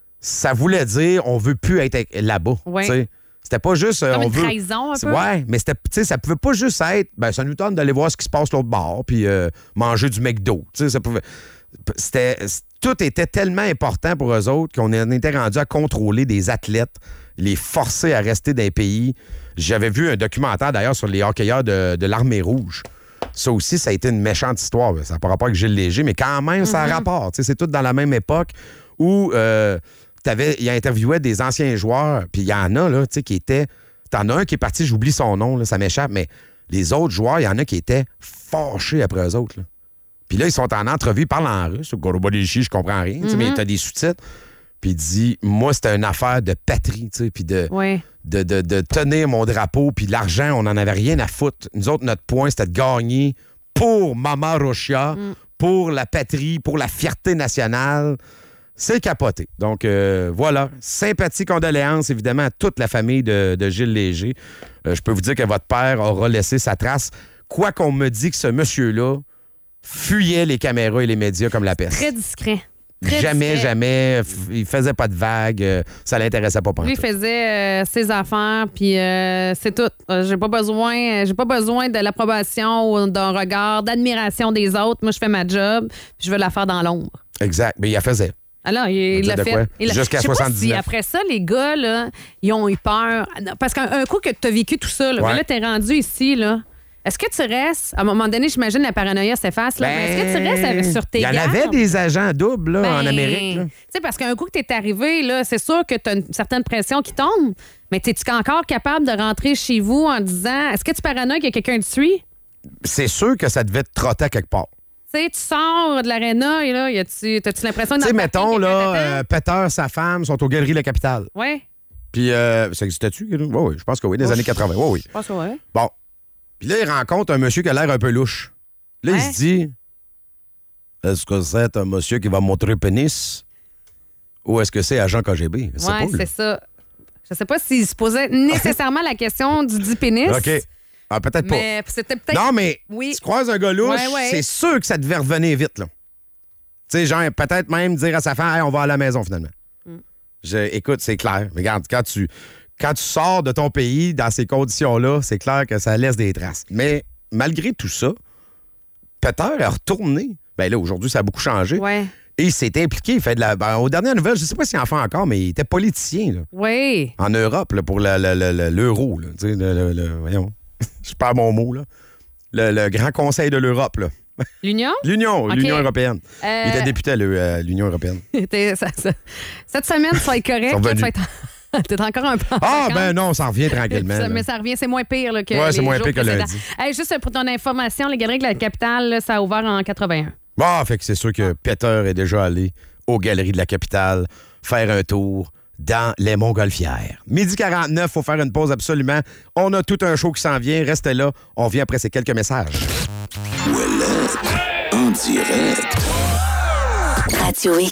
ça voulait dire on veut plus être là-bas. Ouais. Tu sais. C'était pas juste... euh, Comme on une veut... trahison, un C'est- peu. Ouais, mais c'était, tu sais, ça pouvait pas juste être, ben, ça nous tente d'aller voir ce qui se passe l'autre bord, puis euh, manger du McDo. Tu sais, ça pouvait. C'était, tout était tellement important pour eux autres qu'on en était rendu à contrôler des athlètes, les forcer à rester dans les pays. J'avais vu un documentaire d'ailleurs sur les hockeyeurs de, de l'Armée rouge. Ça aussi, ça a été une méchante histoire. Ça n'a pas rapport avec Gilles Léger, mais quand même, ça a rapport. Tu sais, c'est tout dans la même époque où euh, t'avais, il interviewait des anciens joueurs, puis il y en a là, tu sais, qui étaient. T'en as un qui est parti, j'oublie son nom, là, ça m'échappe, mais les autres joueurs, il y en a qui étaient fâchés après eux autres. Là. Puis là, ils sont en entrevue, ils parlent en russe. Je comprends rien, tu sais, mais t'as des sous-titres. Puis il dit, moi, c'était une affaire de patrie, tu sais, puis de, Ouais. de, de, de tenir mon drapeau, puis l'argent, on n'en avait rien à foutre. Nous autres, notre point, c'était de gagner pour Mama Russia, pour la patrie, pour la fierté nationale. C'est capoté. Donc, euh, voilà. Sympathie, condoléances, évidemment, à toute la famille de, de Gilles Léger. Euh, je peux vous dire que votre père aura laissé sa trace. Quoi qu'on me dit que ce monsieur-là fuyait les caméras et les médias comme la peste. Très discret. Très Jamais, discret. jamais. F- Il faisait pas de vagues. euh, ça l'intéressait pas. Lui, il pantoute. faisait euh, ses affaires, puis euh, c'est tout. Euh, j'ai pas besoin, j'ai pas besoin de l'approbation ou d'un regard, d'admiration des autres. Moi, je fais ma job, puis je veux la faire dans l'ombre. Exact. Mais il la faisait. Alors, il il dire l'a de quoi? fait. Il l'a- Jusqu'à Je sais pas soixante-dix-neuf. si après ça, les gars, là, ils ont eu peur. Parce qu'un un coup que tu as vécu tout ça, là, Ouais. mais là, t'es rendu ici, là. Est-ce que tu restes, à un moment donné, j'imagine la paranoïa s'efface, là, mais est-ce que tu restes avec- sur tes Il y en gardes? avait des agents doubles là, en Ben, Amérique. là. Tu sais, parce qu'un coup que t'es arrivé, là, c'est sûr que t'as une certaine pression qui tombe, mais es-tu encore capable de rentrer chez vous en disant, est-ce que tu paranoïes qu'il y a quelqu'un te suit? C'est sûr que ça devait te trotter à quelque part. Tu sais, tu sors de l'aréna et là, y a-tu, t'as-tu l'impression que Tu sais, dans le mettons, parking, quelqu'un là, t'attend? euh, Peter, sa femme sont aux Galeries La Capitale. Ouais, Puis, euh, ça existait-tu? Oui, oui, je pense que oui, des Oh, années quatre-vingts. Oui, oui. je pense que ouais. Bon. Puis là, il rencontre un monsieur qui a l'air un peu louche. Là, il Ouais. se dit, est-ce que c'est un monsieur qui va montrer pénis? Ou est-ce que c'est agent K G B? Je sais Ouais, pas, là. c'est ça. Je sais pas s'il se posait nécessairement la question du dit pénis. OK. Ah, peut-être pas. Mais c'était peut-être. Non, mais Oui. tu croises un gars louche, Ouais, ouais. c'est sûr que ça devait revenir vite, là. Tu sais, genre, peut-être même dire à sa femme, hey, on va à la maison, finalement. Mm. Je- écoute, c'est clair. Regarde, quand tu, quand tu sors de ton pays dans ces conditions-là, c'est clair que ça laisse des traces. Mais malgré tout ça, Peter est retourné. Ben là, aujourd'hui, ça a beaucoup changé. Ouais. Et il s'est impliqué. Il fait de la, ben, aux dernières nouvelles, je sais pas s'il en fait encore, mais il était politicien, là, Oui. en Europe, là, pour la- la- la- la- l'euro. Là, tu sais, le, le- le- voyons, je perds mon mot, là. Le, le Grand Conseil de l'Europe, là. L'Union? L'Union, OK. l'Union européenne. Euh, Il était député à le- à l'Union européenne. T'es- ça- ça- Cette semaine, ça va être correct. Ils sont là, tu venus. vas être- T'es encore un peu en Ah, vacances. ben non, ça revient tranquillement. Ça- là. mais ça revient, c'est moins pire là, que Ouais, les c'est moins jours pire que précédents. lundi. Hey, juste pour ton information, les Galeries de la Capitale, là, ça a ouvert en quatre-vingt-un. Bon, fait que c'est sûr que Peter est déjà allé aux Galeries de la Capitale faire un tour dans les Montgolfières. Midi quarante-neuf, faut faire une pause absolument. On a tout un show qui s'en vient. Restez là. On vient après ces quelques messages. Ouellette, en direct. Radio X.